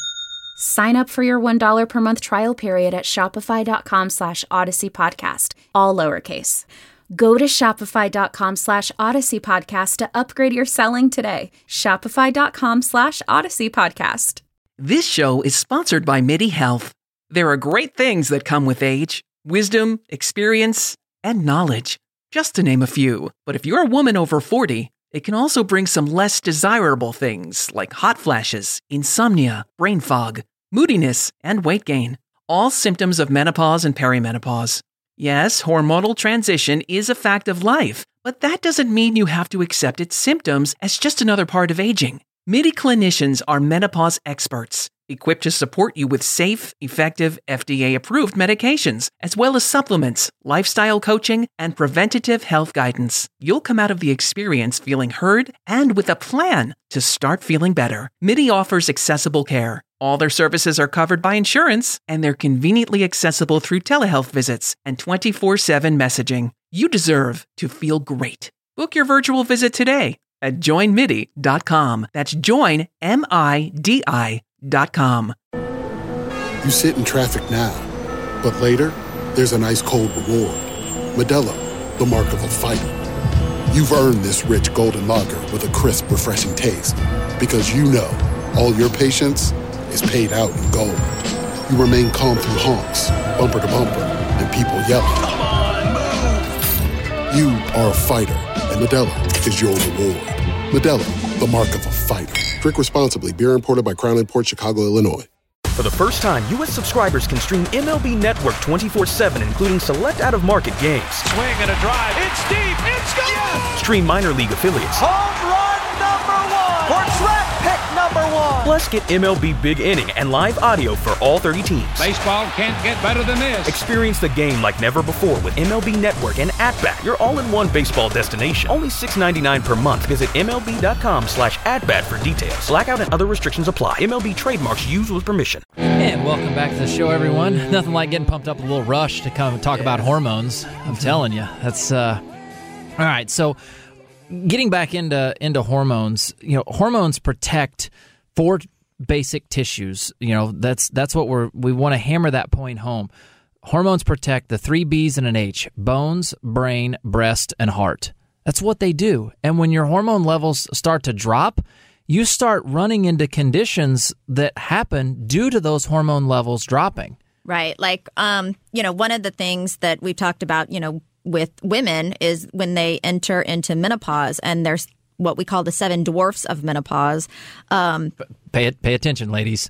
Sign up for your $1 per month trial period at shopify.com/Odyssey Podcast, all lowercase. Go to shopify.com/Odyssey Podcast to upgrade your selling today. Shopify.com/Odyssey Podcast. This show is sponsored by MIDI Health. There are great things that come with age: wisdom, experience, and knowledge, just to name a few. But if you're a woman over 40, it can also bring some less desirable things like hot flashes, insomnia, brain fog, moodiness, and weight gain. All symptoms of menopause and perimenopause. Yes, hormonal transition is a fact of life, but that doesn't mean you have to accept its symptoms as just another part of aging. MIDI clinicians are menopause experts, equipped to support you with safe, effective, FDA-approved medications, as well as supplements, lifestyle coaching, and preventative health guidance. You'll come out of the experience feeling heard and with a plan to start feeling better. MIDI offers accessible care. All their services are covered by insurance, and they're conveniently accessible through telehealth visits and 24/7 messaging. You deserve to feel great. Book your virtual visit today at joinmidi.com. That's joinmidi.com. You sit in traffic now, but later, there's an ice-cold reward. Modelo, the mark of a fighter. You've earned this rich golden lager with a crisp, refreshing taste. Because you know, all your patience is paid out in gold. You remain calm through honks, bumper to bumper, and people yelling. Come on, move! You are a fighter, and Modelo is your reward. Modelo, the mark of a fighter. Drink responsibly. Beer imported by Crown Imports, Chicago, Illinois. For the first time, U.S. subscribers can stream MLB Network 24/7, including select out-of-market games. Swing and a drive. It's deep. It's gone. Yes! Stream minor league affiliates. Home run #1. Portrait pick #1. Plus, get MLB Big Inning and live audio for all 30 teams. Baseball can't get better than this. Experience the game like never before with MLB Network and @Bat, your all-in-one baseball destination. Only $6.99 per month. Visit MLB.com/@Bat for details. Blackout and other restrictions apply. MLB trademarks used with permission. And welcome back to the show, everyone. Nothing like getting pumped up with a little rush to come and talk about hormones. I'm telling you, that's all right. So, getting back into hormones, hormones protect 4 basic tissues. That's what we want to hammer that point home. Hormones protect the 3 B's and an H: bones, brain, breast, and heart. That's what they do. And when your hormone levels start to drop, you start running into conditions that happen due to those hormone levels dropping. Right. Like, one of the things that we talked about, with women is when they enter into menopause, and there's what we call the 7 dwarfs of menopause. Pay attention, ladies.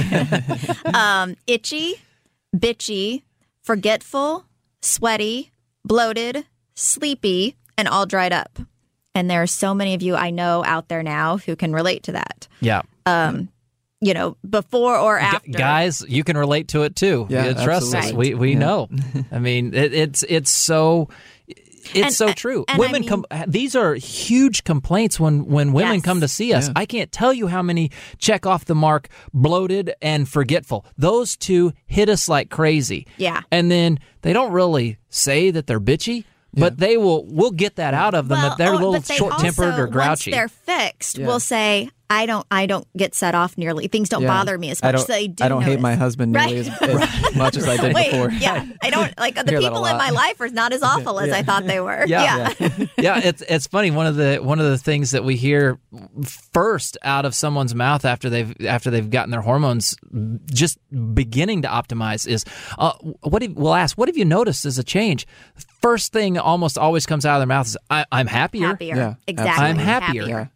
Itchy, bitchy, forgetful, sweaty, bloated, sleepy, and all dried up. And there are so many of you I know out there now who can relate to that. Yeah. before or after. Guys, you can relate to it too. Yeah, trust us. absolutely. We know. I mean, it's so true. And Women these are huge complaints when women Yes. come to see us. Yeah. I can't tell you how many check off the mark, bloated and forgetful. Those two hit us like crazy. Yeah. And then they don't really say that they're bitchy, but we'll get that out of them that they're a little but they short-tempered also, or grouchy. Once they're fixed, Yeah. will say, I don't get set off nearly. Things don't bother me as much. So they do I don't hate notice. my husband nearly as much as I did Wait, before. yeah, I don't like the Hear that a people in lot. my life are not as awful as I thought they were. Yeah. It's funny. One of the things that we hear first out of someone's mouth after they've gotten their hormones just beginning to optimize is, we'll ask, what have you noticed as a change? First thing almost always comes out of their mouth is, I'm happier. Happier. Yeah, Exactly. I'm happier. Yeah.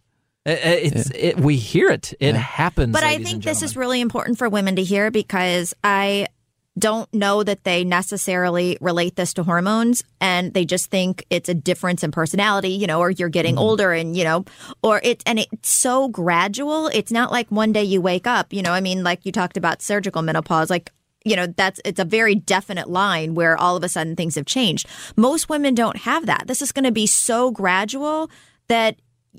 We hear it. It happens. But I ladies think and this is gentlemen. really important for women to hear because I don't know that they necessarily relate this to hormones and they just think it's a difference in personality, or you're getting older and, it's so gradual. It's not like one day you wake up, like you talked about surgical menopause, like, it's a very definite line where all of a sudden things have changed. Most women don't have that. This is going to be so gradual that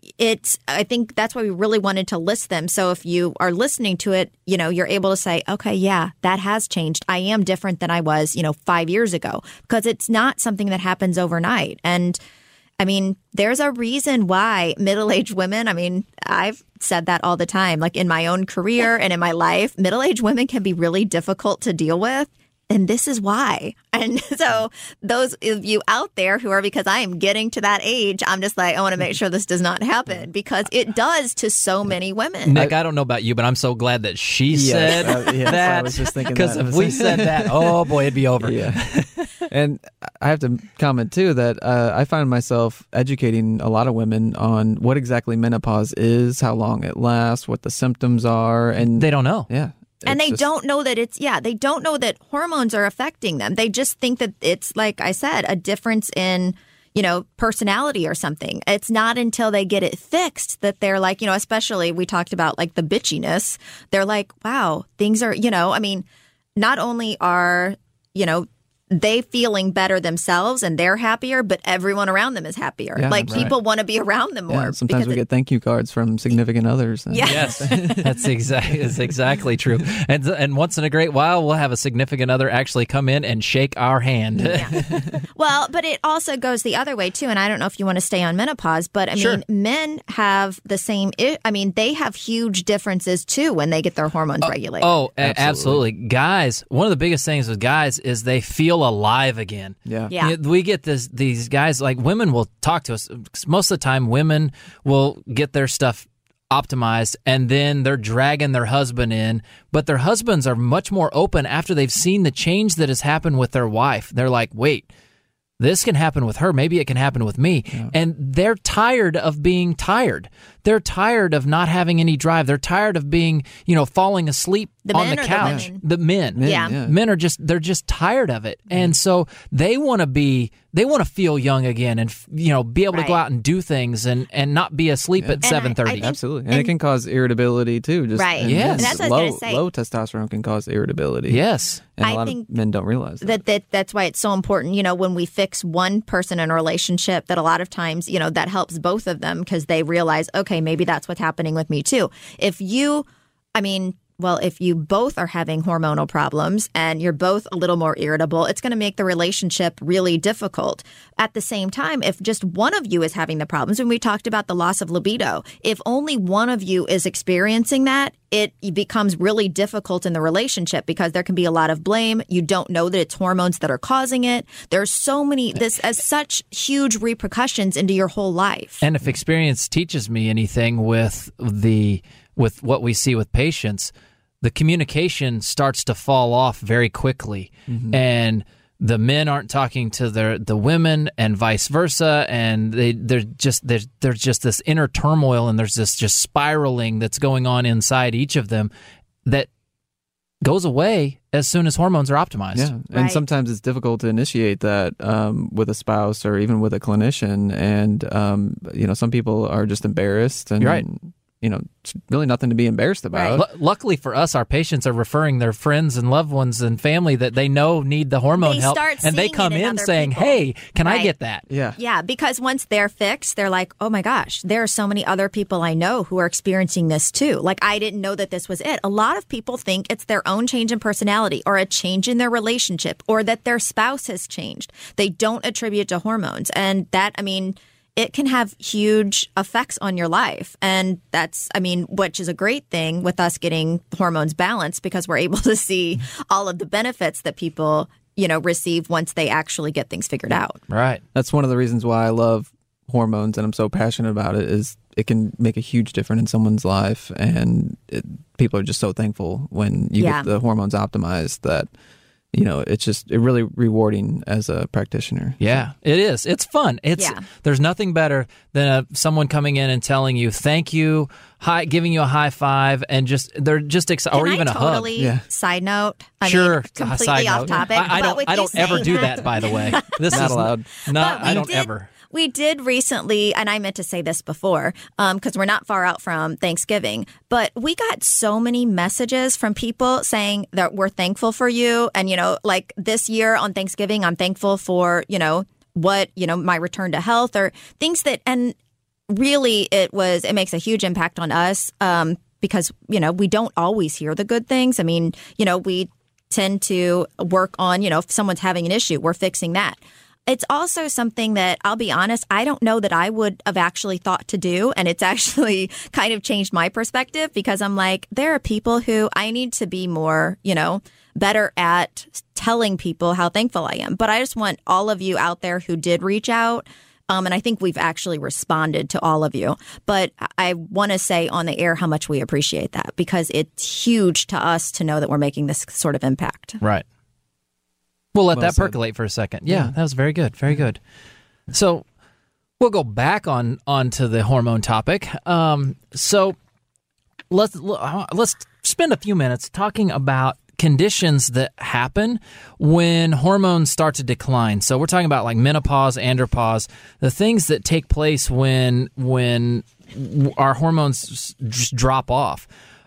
I think that's why we really wanted to list them. So if you are listening to it, you're able to say, okay, yeah, that has changed. I am different than I was, 5 years ago, because it's not something that happens overnight. And I mean, there's a reason why middle-aged women, I've said that all the time, like in my own career and in my life, middle-aged women can be really difficult to deal with. And this is why. And so those of you out there who are, because I am getting to that age, I'm just like, I want to make sure this does not happen because it does to so many women. Nick, I don't know about you, but I'm so glad that she said that. I was just thinking because that. if we said that, oh boy, it'd be over. Yeah. And I have to comment too that I find myself educating a lot of women on what exactly menopause is, how long it lasts, what the symptoms are, and They don't know. yeah. And they just- don't know that they don't know that hormones are affecting them. They just think that it's, like I said, a difference in, personality or something. It's not until they get it fixed that they're like, especially we talked about like the bitchiness. They're like, wow, things are, not only are, they feeling better themselves and they're happier, but everyone around them is happier. Yeah, like right. people want to be around them more. Yeah, sometimes we because get thank you cards from significant others. Yeah. Yes, that's exactly true. And once in a great while, we'll have a significant other actually come in and shake our hand. Well, but it also goes the other way, too. And I don't know if you want to stay on menopause, but I Sure. mean, men have the same, they have huge differences, too, when they get their hormones regulated. Oh, absolutely. Guys, one of the biggest things with guys is they feel alive again. Yeah. Yeah. We get these guys, like women will talk to us. Most of the time, women will get their stuff optimized and then they're dragging their husband in, but their husbands are much more open after they've seen the change that has happened with their wife. They're like, wait, this can happen with her. Maybe it can happen with me. Yeah. And they're tired of being tired. They're tired of not having any drive. They're tired of being, falling asleep on the couch. The men. Yeah. Men are they're just tired of it. And so they want to feel young again and, be able to go out and do things and not be asleep at 7:30. Absolutely. And it can cause irritability too. Just, right. Yes. And that's what I was going to say. Low testosterone can cause irritability. Yes. And I a lot think of men don't realize that. That's why it's so important, when we fix one person in a relationship, that a lot of times, that helps both of them because they realize, okay, maybe that's what's happening with me too. If you both are having hormonal problems and you're both a little more irritable, it's going to make the relationship really difficult. At the same time, if just one of you is having the problems, and we talked about the loss of libido, if only one of you is experiencing that, it becomes really difficult in the relationship because there can be a lot of blame. You don't know that it's hormones that are causing it. There's so many, this has such huge repercussions into your whole life. And if experience teaches me anything with what we see with patients, the communication starts to fall off very quickly. Mm-hmm. And the men aren't talking to the women and vice versa, and there's just this inner turmoil, and there's this just spiraling that's going on inside each of them that goes away as soon as hormones are optimized. Yeah, and Right. sometimes it's difficult to initiate that with a spouse or even with a clinician, and some people are just embarrassed and You're right. it's really nothing to be embarrassed about. Right. Luckily for us, our patients are referring their friends and loved ones and family that they know need the hormone help, and they come in saying, "Hey, can I get that?" Yeah, because once they're fixed, they're like, "Oh my gosh, there are so many other people I know who are experiencing this too. Like, I didn't know that this was it." A lot of people think it's their own change in personality or a change in their relationship or that their spouse has changed. They don't attribute to hormones, and that, it can have huge effects on your life. And that's, which is a great thing with us getting hormones balanced, because we're able to see all of the benefits that people, receive once they actually get things figured out. Right. That's one of the reasons why I love hormones and I'm so passionate about it, is it can make a huge difference in someone's life. And people are just so thankful when you get the hormones optimized that, it's really rewarding as a practitioner. Yeah, it is. It's fun. There's nothing better than someone coming in and telling you thank you, giving you a high five, and they're just excited, or even a hug. Side note. side Completely off topic. I don't ever do that, by the way. This not is allowed. I don't ever. We did recently, and I meant to say this before, because we're not far out from Thanksgiving, but we got so many messages from people saying that we're thankful for you. And, like this year on Thanksgiving, I'm thankful for, my return to health or things that, and really it makes a huge impact on us because, we don't always hear the good things. We tend to work on, if someone's having an issue, we're fixing that. It's also something that, I'll be honest, I don't know that I would have actually thought to do. And it's actually kind of changed my perspective, because I'm like, there are people who I need to be more, better at telling people how thankful I am. But I just want all of you out there who did reach out. And I think we've actually responded to all of you. But I want to say on the air how much we appreciate that, because it's huge to us to know that we're making this sort of impact. Right. We'll let that percolate for a second. Yeah, that was very good. Very good. So we'll go back onto the hormone topic. So let's spend a few minutes talking about conditions that happen when hormones start to decline. So we're talking about like menopause, andropause, the things that take place when our hormones just drop off.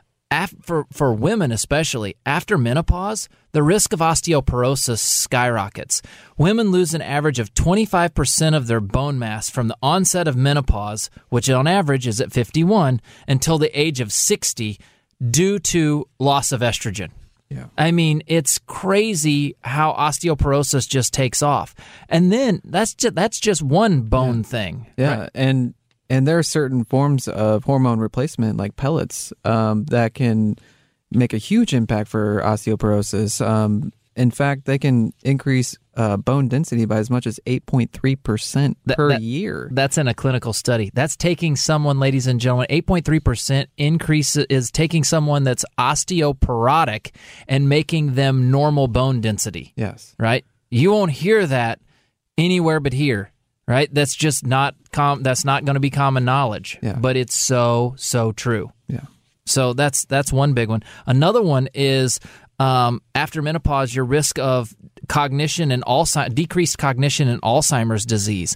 For women especially, after menopause, the risk of osteoporosis skyrockets. Women lose an average of 25% of their bone mass from the onset of menopause, which on average is at 51, until the age of 60 due to loss of estrogen. Yeah. It's crazy how osteoporosis just takes off. And then that's just one bone thing. Yeah, right? And there are certain forms of hormone replacement, like pellets, that can make a huge impact for osteoporosis. In fact, they can increase bone density by as much as 8.3% per year. That's in a clinical study. That's taking someone, ladies and gentlemen, 8.3% increase is taking someone that's osteoporotic and making them normal bone density. Yes. Right? You won't hear that anywhere but here. Right? That's just not that's not going to be common knowledge, but it's so true. Yeah. So that's one big one. Another one is after menopause, your risk of cognition and decreased cognition and Alzheimer's disease.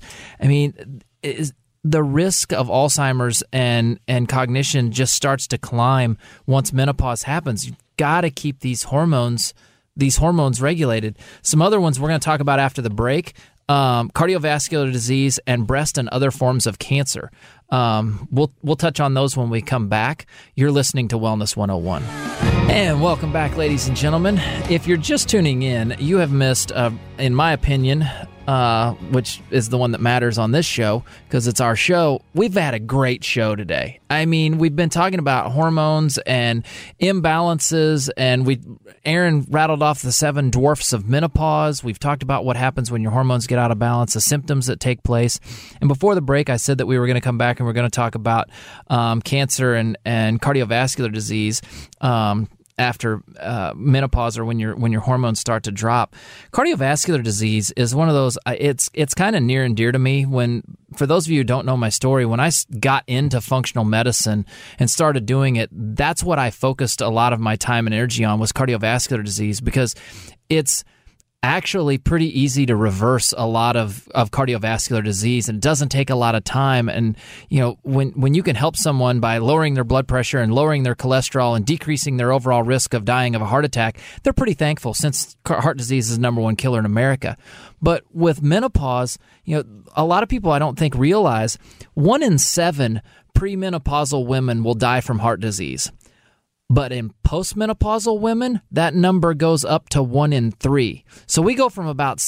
The risk of Alzheimer's and cognition just starts to climb once menopause happens. You've got to keep these hormones regulated. Some other ones we're going to talk about after the break. Cardiovascular disease and breast and other forms of cancer. We'll touch on those when we come back. You're listening to Wellness 101. And welcome back, ladies and gentlemen. If you're just tuning in, you have missed, in my opinion, which is the one that matters on this show because it's our show. We've had a great show today. We've been talking about hormones and imbalances, and Aaron rattled off the 7 dwarfs of menopause. We've talked about what happens when your hormones get out of balance, the symptoms that take place. And before the break, I said that we were going to come back and we're going to talk about cancer and cardiovascular disease. After menopause or when your hormones start to drop. Cardiovascular disease is one of those, it's kind of near and dear to me. For those of you who don't know my story, when I got into functional medicine and started doing it, that's what I focused a lot of my time and energy on was cardiovascular disease, because it's actually pretty easy to reverse a lot of cardiovascular disease, and it doesn't take a lot of time. And when you can help someone by lowering their blood pressure and lowering their cholesterol and decreasing their overall risk of dying of a heart attack, they're pretty thankful, since heart disease is the number one killer in America. But with menopause, a lot of people I don't think realize 1 in 7 premenopausal women will die from heart disease. But in postmenopausal women, that number goes up to 1 in 3. So we go from about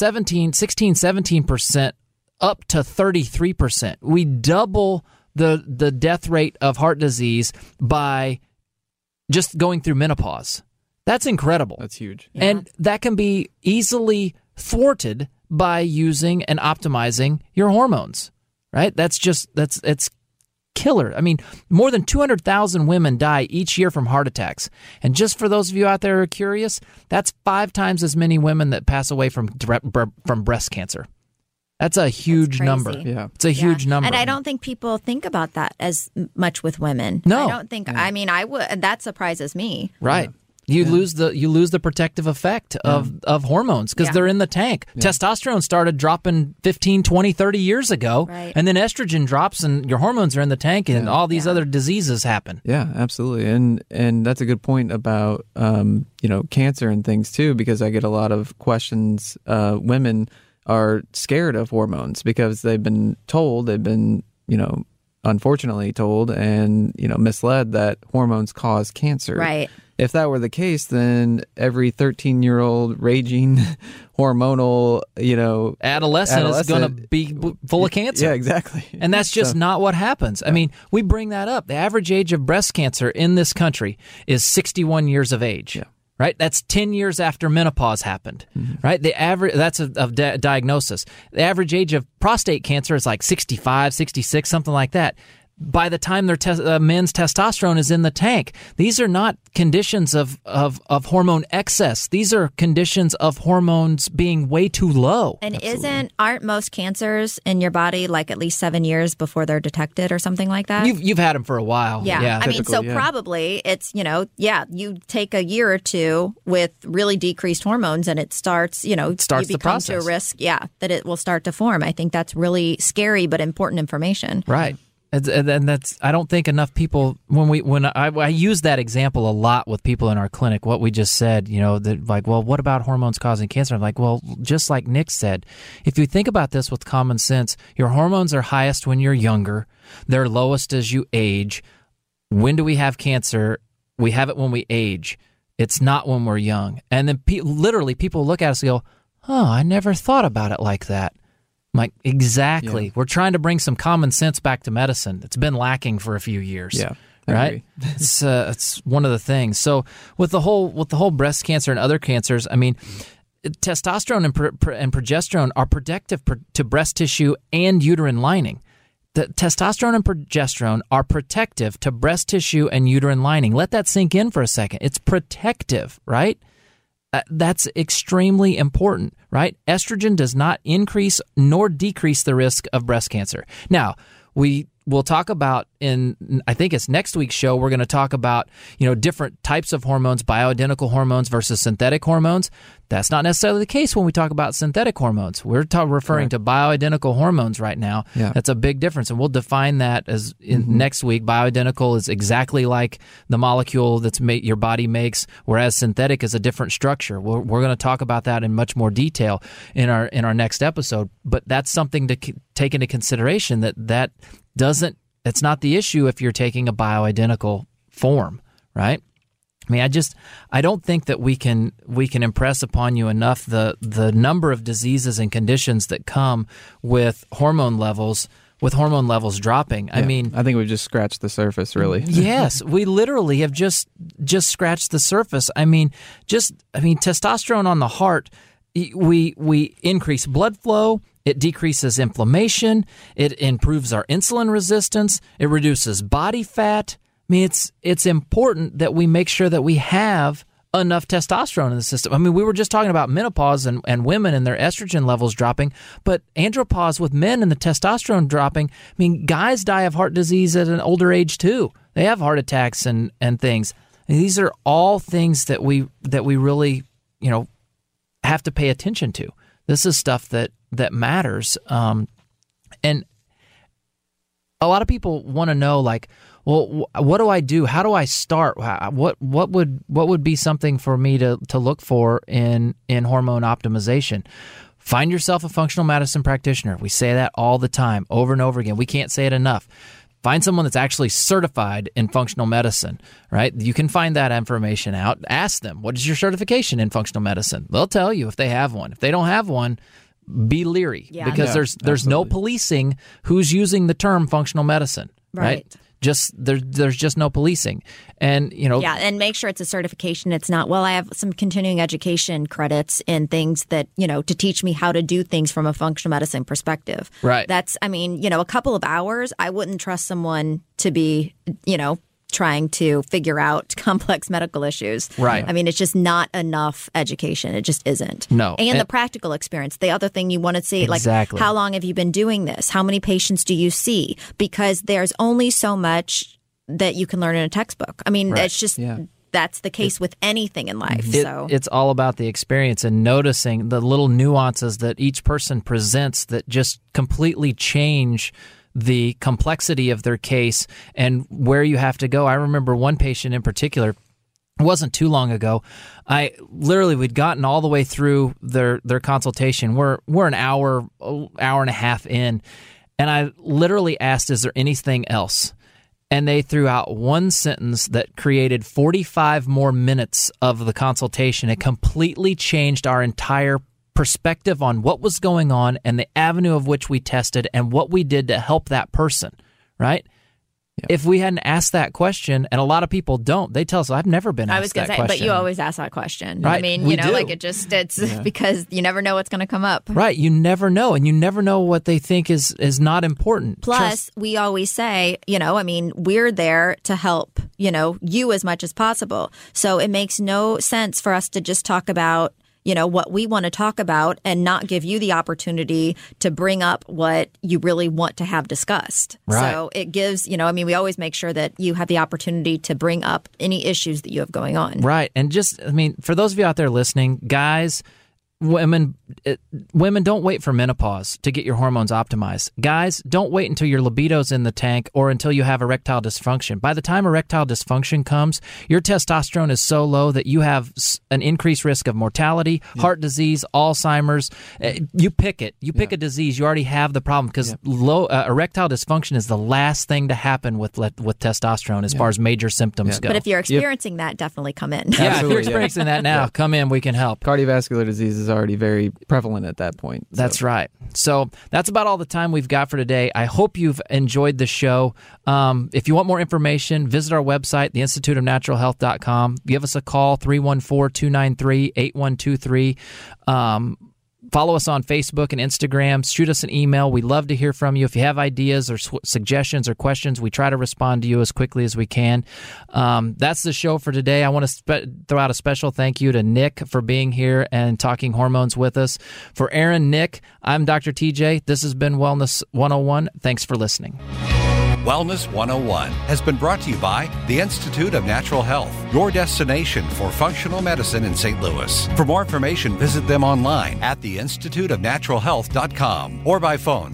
17% up to 33%. We double the death rate of heart disease by just going through menopause. That's incredible. That's huge. Yeah. And that can be easily thwarted by using and optimizing your hormones, right? It's killer. I mean, more than 200,000 women die each year from heart attacks. And just for those of you out there who are curious, that's 5 times as many women that pass away from breast cancer. That's a huge number. Yeah. It's a huge number. And I don't think people think about that as much with women. No. I don't think, I mean, I would, that surprises me. Right. You lose the protective effect of hormones because they're in the tank. Yeah. Testosterone started dropping 15, 20, 30 years ago, right. And then estrogen drops and your hormones are in the tank, and all these other diseases happen. Yeah, absolutely. And that's a good point about cancer and things too, because I get a lot of questions. Women are scared of hormones because they've been unfortunately told and misled that hormones cause cancer. Right. If that were the case, then every 13-year-old raging hormonal, adolescent is going to be full of cancer. Yeah, exactly. And that's just not what happens. I mean, we bring that up. The average age of breast cancer in this country is 61 years of age. Yeah. Right? That's 10 years after menopause happened. Mm-hmm. Right? The average, that's of diagnosis. The average age of prostate cancer is like 65, 66, something like that. By the time their men's testosterone is in the tank. These are not conditions of hormone excess. These are conditions of hormones being way too low. And aren't most cancers in your body like at least 7 years before they're detected or something like that? You've had them for a while. Yeah. I mean, so probably it's, you take a year or two with really decreased hormones and it starts, you become the process. To a risk, that it will start to form. I think that's really scary but important information. Right. And that's, I don't think enough people, when I use that example a lot with people in our clinic, what we just said, what about hormones causing cancer? I'm like, well, just like Nick said, if you think about this with common sense, your hormones are highest when you're younger. They're lowest as you age. When do we have cancer? We have it when we age. It's not when we're young. And then literally people look at us and go, I never thought about it like that. I'm like, exactly. Yeah. We're trying to bring some common sense back to medicine. It's been lacking for a few years. Yeah, right. It's one of the things. So with the whole breast cancer and other cancers, I mean, testosterone and progesterone are protective to breast tissue and uterine lining. The testosterone and progesterone are protective to breast tissue and uterine lining. Let that sink in for a second. It's protective, right? That's extremely important, right? Estrogen does not increase nor decrease the risk of breast cancer. Now, we'll talk about I think it's next week's show, we're going to talk about, different types of hormones, bioidentical hormones versus synthetic hormones. That's not necessarily the case when we talk about synthetic hormones. We're referring to bioidentical hormones right now. Yeah. That's a big difference, and we'll define that as next week. Bioidentical is exactly like the molecule that's your body makes, whereas synthetic is a different structure. We're going to talk about that in much more detail in our next episode. But that's something to take into consideration. That doesn't. It's not the issue if you're taking a bioidentical form, right? I mean, I don't think that we can impress upon you enough the number of diseases and conditions that come with hormone levels dropping. Yeah, I think we've just scratched the surface, really. Yes, we literally have just scratched the surface. I mean, testosterone on the heart, we increase blood flow. It decreases inflammation. It improves our insulin resistance. It reduces body fat. I mean, it's important that we make sure that we have enough testosterone in the system. I mean, we were just talking about menopause and women and their estrogen levels dropping, but andropause with men and the testosterone dropping. I mean, guys die of heart disease at an older age too. They have heart attacks and things. And these are all things that we really, have to pay attention to. This is stuff that matters. And a lot of people want to know, like, well, what do I do? How do I start? What would be something for me to look for in hormone optimization? Find yourself a functional medicine practitioner. We say that all the time, over and over again. We can't say it enough. Find someone that's actually certified in functional medicine, right? You can find that information out. Ask them, what is your certification in functional medicine? They'll tell you if they have one. If they don't have one, be leery, because there's no policing who's using the term functional medicine, right? There's just no policing. And, and make sure it's a certification. It's not, well, I have some continuing education credits in things that, to teach me how to do things from a functional medicine perspective. Right. That's, a couple of hours, I wouldn't trust someone to be, trying to figure out complex medical issues. Right. It's just not enough education. It just isn't. No. And the practical experience. The other thing you want to see, exactly. like, how long have you been doing this? How many patients do you see? Because there's only so much that you can learn in a textbook. Right. It's just that's the case with anything in life. It's all about the experience and noticing the little nuances that each person presents that just completely change the complexity of their case and where you have to go. I remember one patient in particular, it wasn't too long ago. We'd gotten all the way through their consultation. We're an hour and a half in, and I literally asked, is there anything else? And they threw out one sentence that created 45 more minutes of the consultation. It completely changed our entire perspective on what was going on and the avenue of which we tested and what we did to help that person, right? Yeah. If we hadn't asked that question, and a lot of people don't, they tell us, I've never been asked that question. But you always ask that question. Right. It's because you never know what's going to come up. Right. You never know, and you never know what they think is not important. Plus, we always say, we're there to help, you as much as possible. So it makes no sense for us to just talk about what we want to talk about and not give you the opportunity to bring up what you really want to have discussed. Right. So it gives, we always make sure that you have the opportunity to bring up any issues that you have going on. Right. And just, for those of you out there listening, guys, women, don't wait for menopause to get your hormones optimized. Guys, don't wait until your libido's in the tank or until you have erectile dysfunction. By the time erectile dysfunction comes, your testosterone is so low that you have an increased risk of mortality, heart disease, Alzheimer's. You pick it. You pick a disease, you already have the problem because low erectile dysfunction is the last thing to happen with testosterone as far as major symptoms go. But if you're experiencing that, definitely come in. Yeah, if you're experiencing that now, come in. We can help. Cardiovascular disease is already very prevalent at that point. So. That's right. So that's about all the time we've got for today. I hope you've enjoyed the show. If you want more information, visit our website, theinstituteofnaturalhealth.com. Give us a call, 314-293-8123. Follow us on Facebook and Instagram. Shoot us an email. We'd love to hear from you. If you have ideas or suggestions or questions, we try to respond to you as quickly as we can. That's the show for today. I want to throw out a special thank you to Nick for being here and talking hormones with us. For Aaron, Nick, I'm Dr. TJ. This has been Wellness 101. Thanks for listening. Wellness 101 has been brought to you by the Institute of Natural Health, your destination for functional medicine in St. Louis. For more information, visit them online at theinstituteofnaturalhealth.com or by phone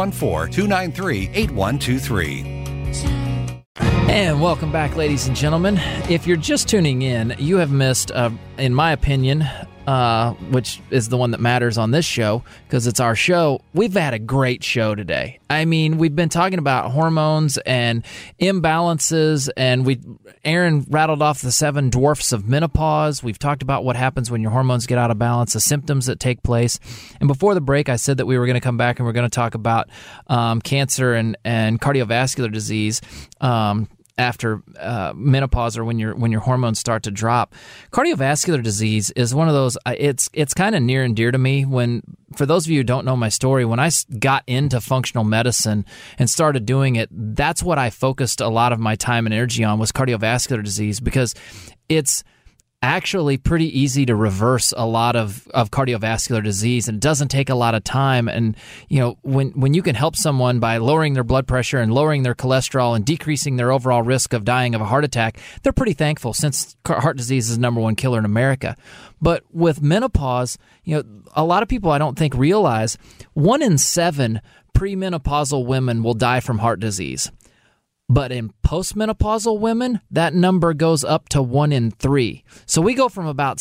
314-293-8123. And welcome back, ladies and gentlemen. If you're just tuning in, you have missed, in my opinion, which is the one that matters on this show because it's our show. We've had a great show today. We've been talking about hormones and imbalances, and Aaron rattled off the 7 dwarfs of menopause. We've talked about what happens when your hormones get out of balance, the symptoms that take place. And before the break, I said that we were going to come back and we're going to talk about cancer and cardiovascular disease. After menopause or when your hormones start to drop. Cardiovascular disease is one of those, it's kind of near and dear to me. For those of you who don't know my story, when I got into functional medicine and started doing it, that's what I focused a lot of my time and energy on was cardiovascular disease because it's actually pretty easy to reverse a lot of cardiovascular disease, and it doesn't take a lot of time. And when you can help someone by lowering their blood pressure and lowering their cholesterol and decreasing their overall risk of dying of a heart attack, they're pretty thankful, since heart disease is the number one killer in America. But with menopause, a lot of people I don't think realize 1 in 7 premenopausal women will die from heart disease. But in postmenopausal women, that number goes up to 1 in 3. So we go from about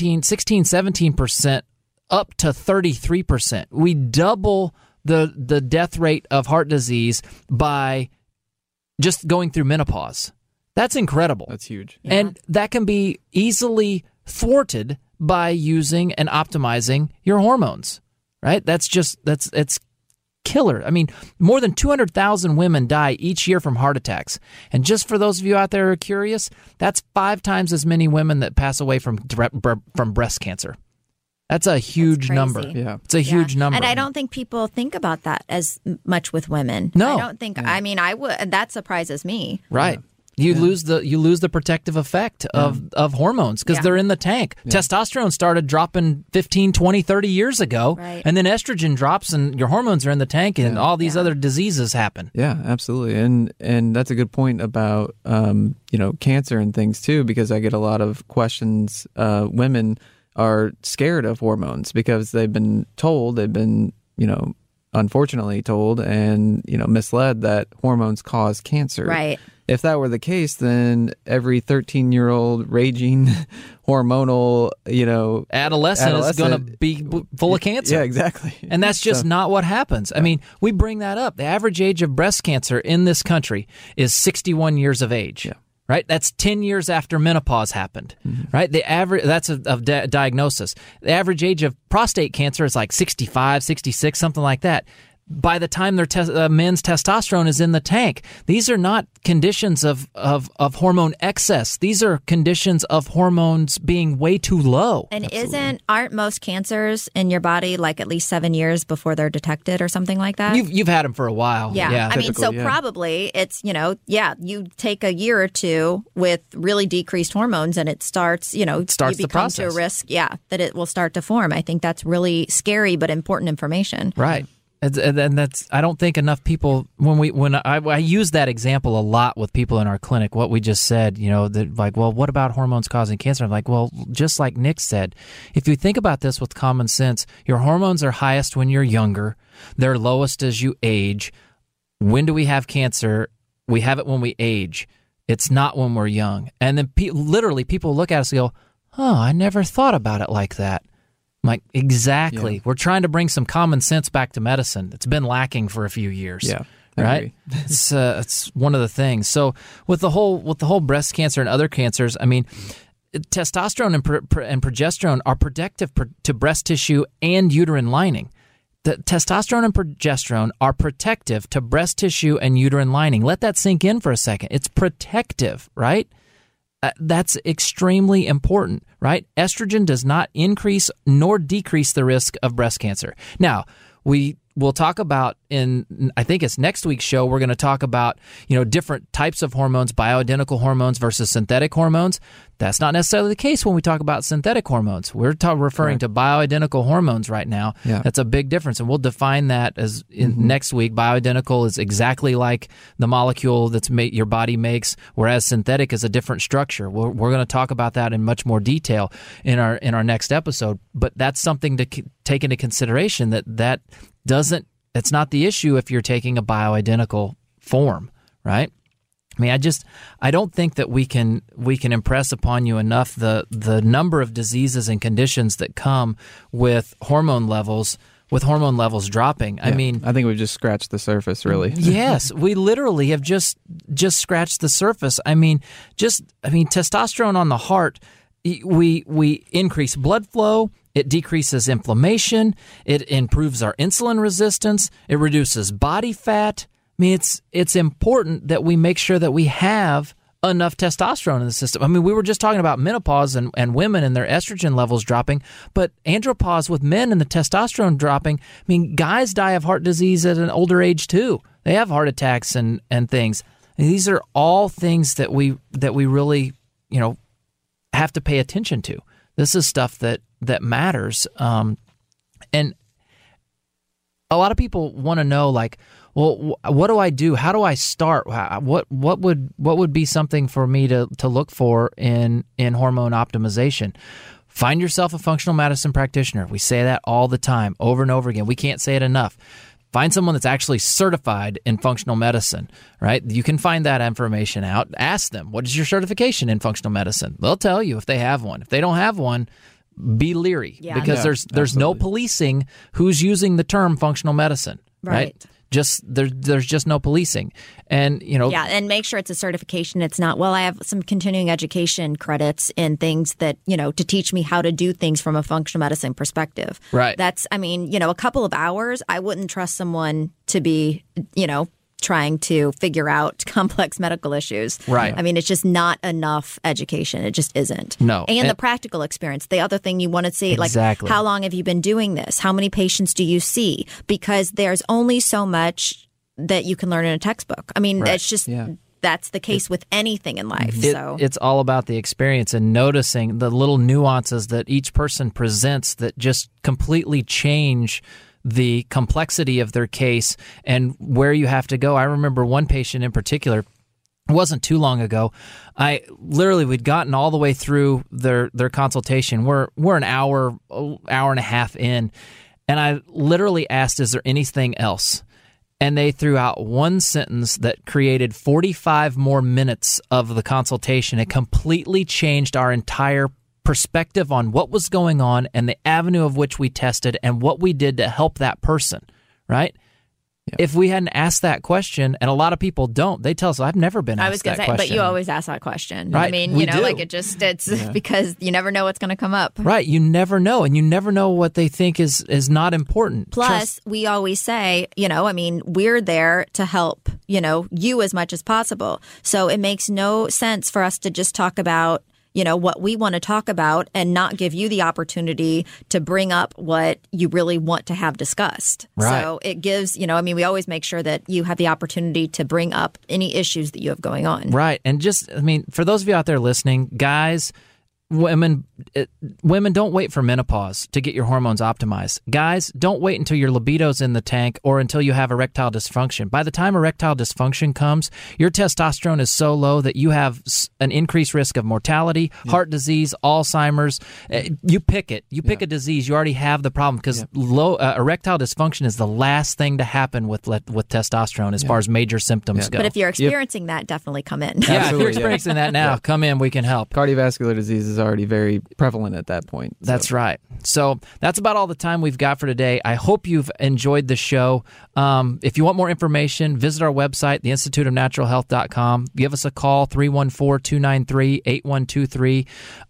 17% up to 33%. We double the death rate of heart disease by just going through menopause. That's incredible. That's huge. Yeah. And that can be easily thwarted by using and optimizing your hormones, right? It's killer. I mean, more than 200,000 women die each year from heart attacks. And just for those of you out there who are curious, that's 5 times as many women that pass away from breast cancer. That's a huge number. Yeah. It's a huge number. And I don't think people think about that as much with women. No. I don't think, I mean, I would, that surprises me. Right. You lose the protective effect of hormones because they're in the tank. Yeah. Testosterone started dropping 15, 20, 30 years ago, and then estrogen drops and your hormones are in the tank, and all these other diseases happen. Yeah, absolutely. And that's a good point about cancer and things too, because I get a lot of questions. Women are scared of hormones because they've been unfortunately told and misled that hormones cause cancer. Right. If that were the case, then every 13-year-old raging hormonal, adolescent is going to be full of cancer. Yeah, exactly. And that's just not what happens. I mean, we bring that up. The average age of breast cancer in this country is 61 years of age. Yeah. Right? That's 10 years after menopause happened. Mm-hmm. Right? The average, that's a diagnosis. The average age of prostate cancer is like 65, 66, something like that. By the time their men's testosterone is in the tank. These are not conditions of hormone excess. These are conditions of hormones being way too low. And aren't most cancers in your body like at least 7 years before they're detected or something like that? You've had them for a while. Yeah. I mean, so probably it's, you take a year or two with really decreased hormones and it starts, you become to a risk, that it will start to form. I think that's really scary but important information. Right. And that's, I don't think enough people, when I use that example a lot with people in our clinic, what we just said, what about hormones causing cancer? I'm like, well, just like Nick said, if you think about this with common sense, your hormones are highest when you're younger. They're lowest as you age. When do we have cancer? We have it when we age. It's not when we're young. And then literally people look at us and go, I never thought about it like that. I'm like, exactly. Yeah. We're trying to bring some common sense back to medicine. It's been lacking for a few years. Yeah, right. It's one of the things. So with the whole breast cancer and other cancers, I mean, testosterone and progesterone are protective to breast tissue and uterine lining. The testosterone and progesterone are protective to breast tissue and uterine lining. Let that sink in for a second. It's protective, right? That's extremely important, right? Estrogen does not increase nor decrease the risk of breast cancer. Now, we'll talk about I think it's next week's show, we're going to talk about, different types of hormones, bioidentical hormones versus synthetic hormones. That's not necessarily the case when we talk about synthetic hormones. We're referring to bioidentical hormones right now. Yeah. That's a big difference, and we'll define that as next week. Bioidentical is exactly like the molecule that's your body makes, whereas synthetic is a different structure. We're going to talk about that in much more detail in our next episode, but that's something to take into consideration that's not the issue if you're taking a bioidentical form, right? I mean, I don't think that we can impress upon you enough the number of diseases and conditions that come with hormone levels dropping. Yeah, I think we've just scratched the surface, really. Yes, we literally have just scratched the surface. I mean, testosterone on the heart, we increase blood flow. It decreases inflammation. It improves our insulin resistance. It reduces body fat. I mean, it's important that we make sure that we have enough testosterone in the system. I mean, we were just talking about menopause and women and their estrogen levels dropping, but andropause with men and the testosterone dropping. I mean, guys die of heart disease at an older age too. They have heart attacks and things. And these are all things that we really, have to pay attention to. This is stuff that matters. And a lot of people want to know, like, well, what do I do? How do I start? What would be something for me to look for in hormone optimization? Find yourself a functional medicine practitioner. We say that all the time, over and over again. We can't say it enough. Find someone that's actually certified in functional medicine, right? You can find that information out. Ask them, what is your certification in functional medicine? They'll tell you if they have one. If they don't have one, be leery, because there's no policing who's using the term functional medicine, right? There's just no policing. And, and make sure it's a certification. It's not, well, I have some continuing education credits in things that, to teach me how to do things from a functional medicine perspective. Right. That's, a couple of hours, I wouldn't trust someone to be, trying to figure out complex medical issues. Right. It's just not enough education. It just isn't. No. And the practical experience. The other thing you want to see, exactly. like, how long have you been doing this? How many patients do you see? Because there's only so much that you can learn in a textbook. It's just that's the case with anything in life. It's all about the experience and noticing the little nuances that each person presents that just completely change the complexity of their case and where you have to go. I remember one patient in particular, it wasn't too long ago. We'd gotten all the way through their consultation. We're an hour and a half in, and I literally asked, is there anything else? And they threw out one sentence that created 45 more minutes of the consultation. It completely changed our entire perspective on what was going on and the avenue of which we tested and what we did to help that person, right? Yep. If we hadn't asked that question, and a lot of people don't, they tell us, I've never been asked that question. I was going to say, but you always ask that question. Right. It's because you never know what's going to come up. Right. You never know, and you never know what they think is not important. Plus, we always say, we're there to help, you as much as possible. So it makes no sense for us to just talk about what we want to talk about and not give you the opportunity to bring up what you really want to have discussed. Right. So it gives, we always make sure that you have the opportunity to bring up any issues that you have going on. Right. And just, for those of you out there listening, guys, women, don't wait for menopause to get your hormones optimized. Guys, don't wait until your libido's in the tank or until you have erectile dysfunction. By the time erectile dysfunction comes, your testosterone is so low that you have an increased risk of mortality, heart disease, Alzheimer's. You pick it. You pick a disease, you already have the problem because low erectile dysfunction is the last thing to happen with testosterone as far as major symptoms go. But if you're experiencing that, definitely come in. Yeah, if you're experiencing that now, come in. We can help. Cardiovascular disease is already very prevalent at that point. So. That's right. So that's about all the time we've got for today. I hope you've enjoyed the show. If you want more information, visit our website, theinstituteofnaturalhealth.com. Give us a call, 314-293-8123.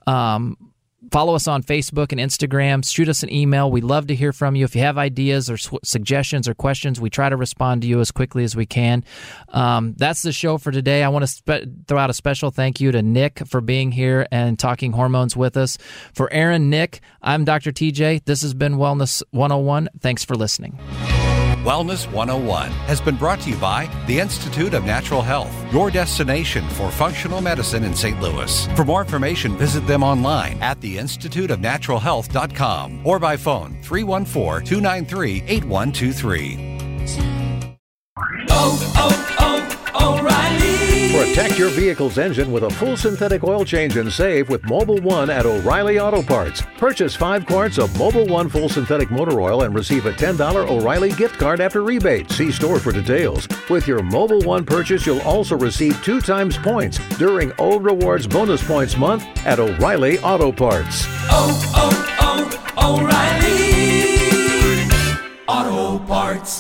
Follow us on Facebook and Instagram. Shoot us an email. We'd love to hear from you. If you have ideas or suggestions or questions, we try to respond to you as quickly as we can. That's the show for today. I want to throw out a special thank you to Nick for being here and talking hormones with us. For Aaron, Nick, I'm Dr. TJ. This has been Wellness 101. Thanks for listening. Wellness 101 has been brought to you by the Institute of Natural Health, your destination for functional medicine in St. Louis. For more information, visit them online at theinstituteofnaturalhealth.com or by phone 314-293-8123. O'Reilly. Protect your vehicle's engine with a full synthetic oil change and save with Mobil 1 at O'Reilly Auto Parts. Purchase 5 quarts of Mobil 1 full synthetic motor oil and receive a $10 O'Reilly gift card after rebate. See store for details. With your Mobil 1 purchase, you'll also receive 2 times points during O Rewards Bonus Points Month at O'Reilly Auto Parts. O'Reilly Auto Parts.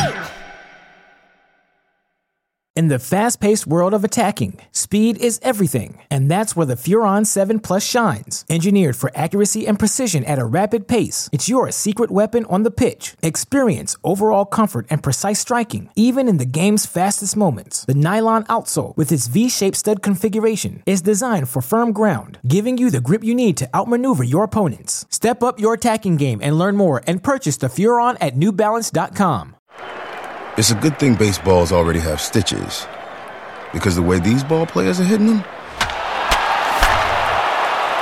In the fast-paced world of attacking, speed is everything, and that's where the Furon 7 Plus shines. Engineered for accuracy and precision at a rapid pace, it's your secret weapon on the pitch. Experience overall comfort and precise striking, even in the game's fastest moments. The nylon outsole, with its V-shaped stud configuration, is designed for firm ground, giving you the grip you need to outmaneuver your opponents. Step up your attacking game and learn more and purchase the Furon at NewBalance.com. It's a good thing baseballs already have stitches, because the way these ball players are hitting them,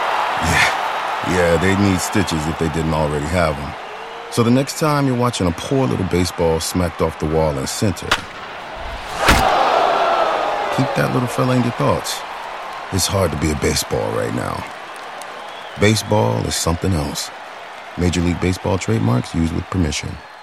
Yeah, they'd need stitches if they didn't already have them. So the next time you're watching a poor little baseball smacked off the wall in center, keep that little fella in your thoughts. It's hard to be a baseball right now. Baseball is something else. Major League Baseball trademarks used with permission.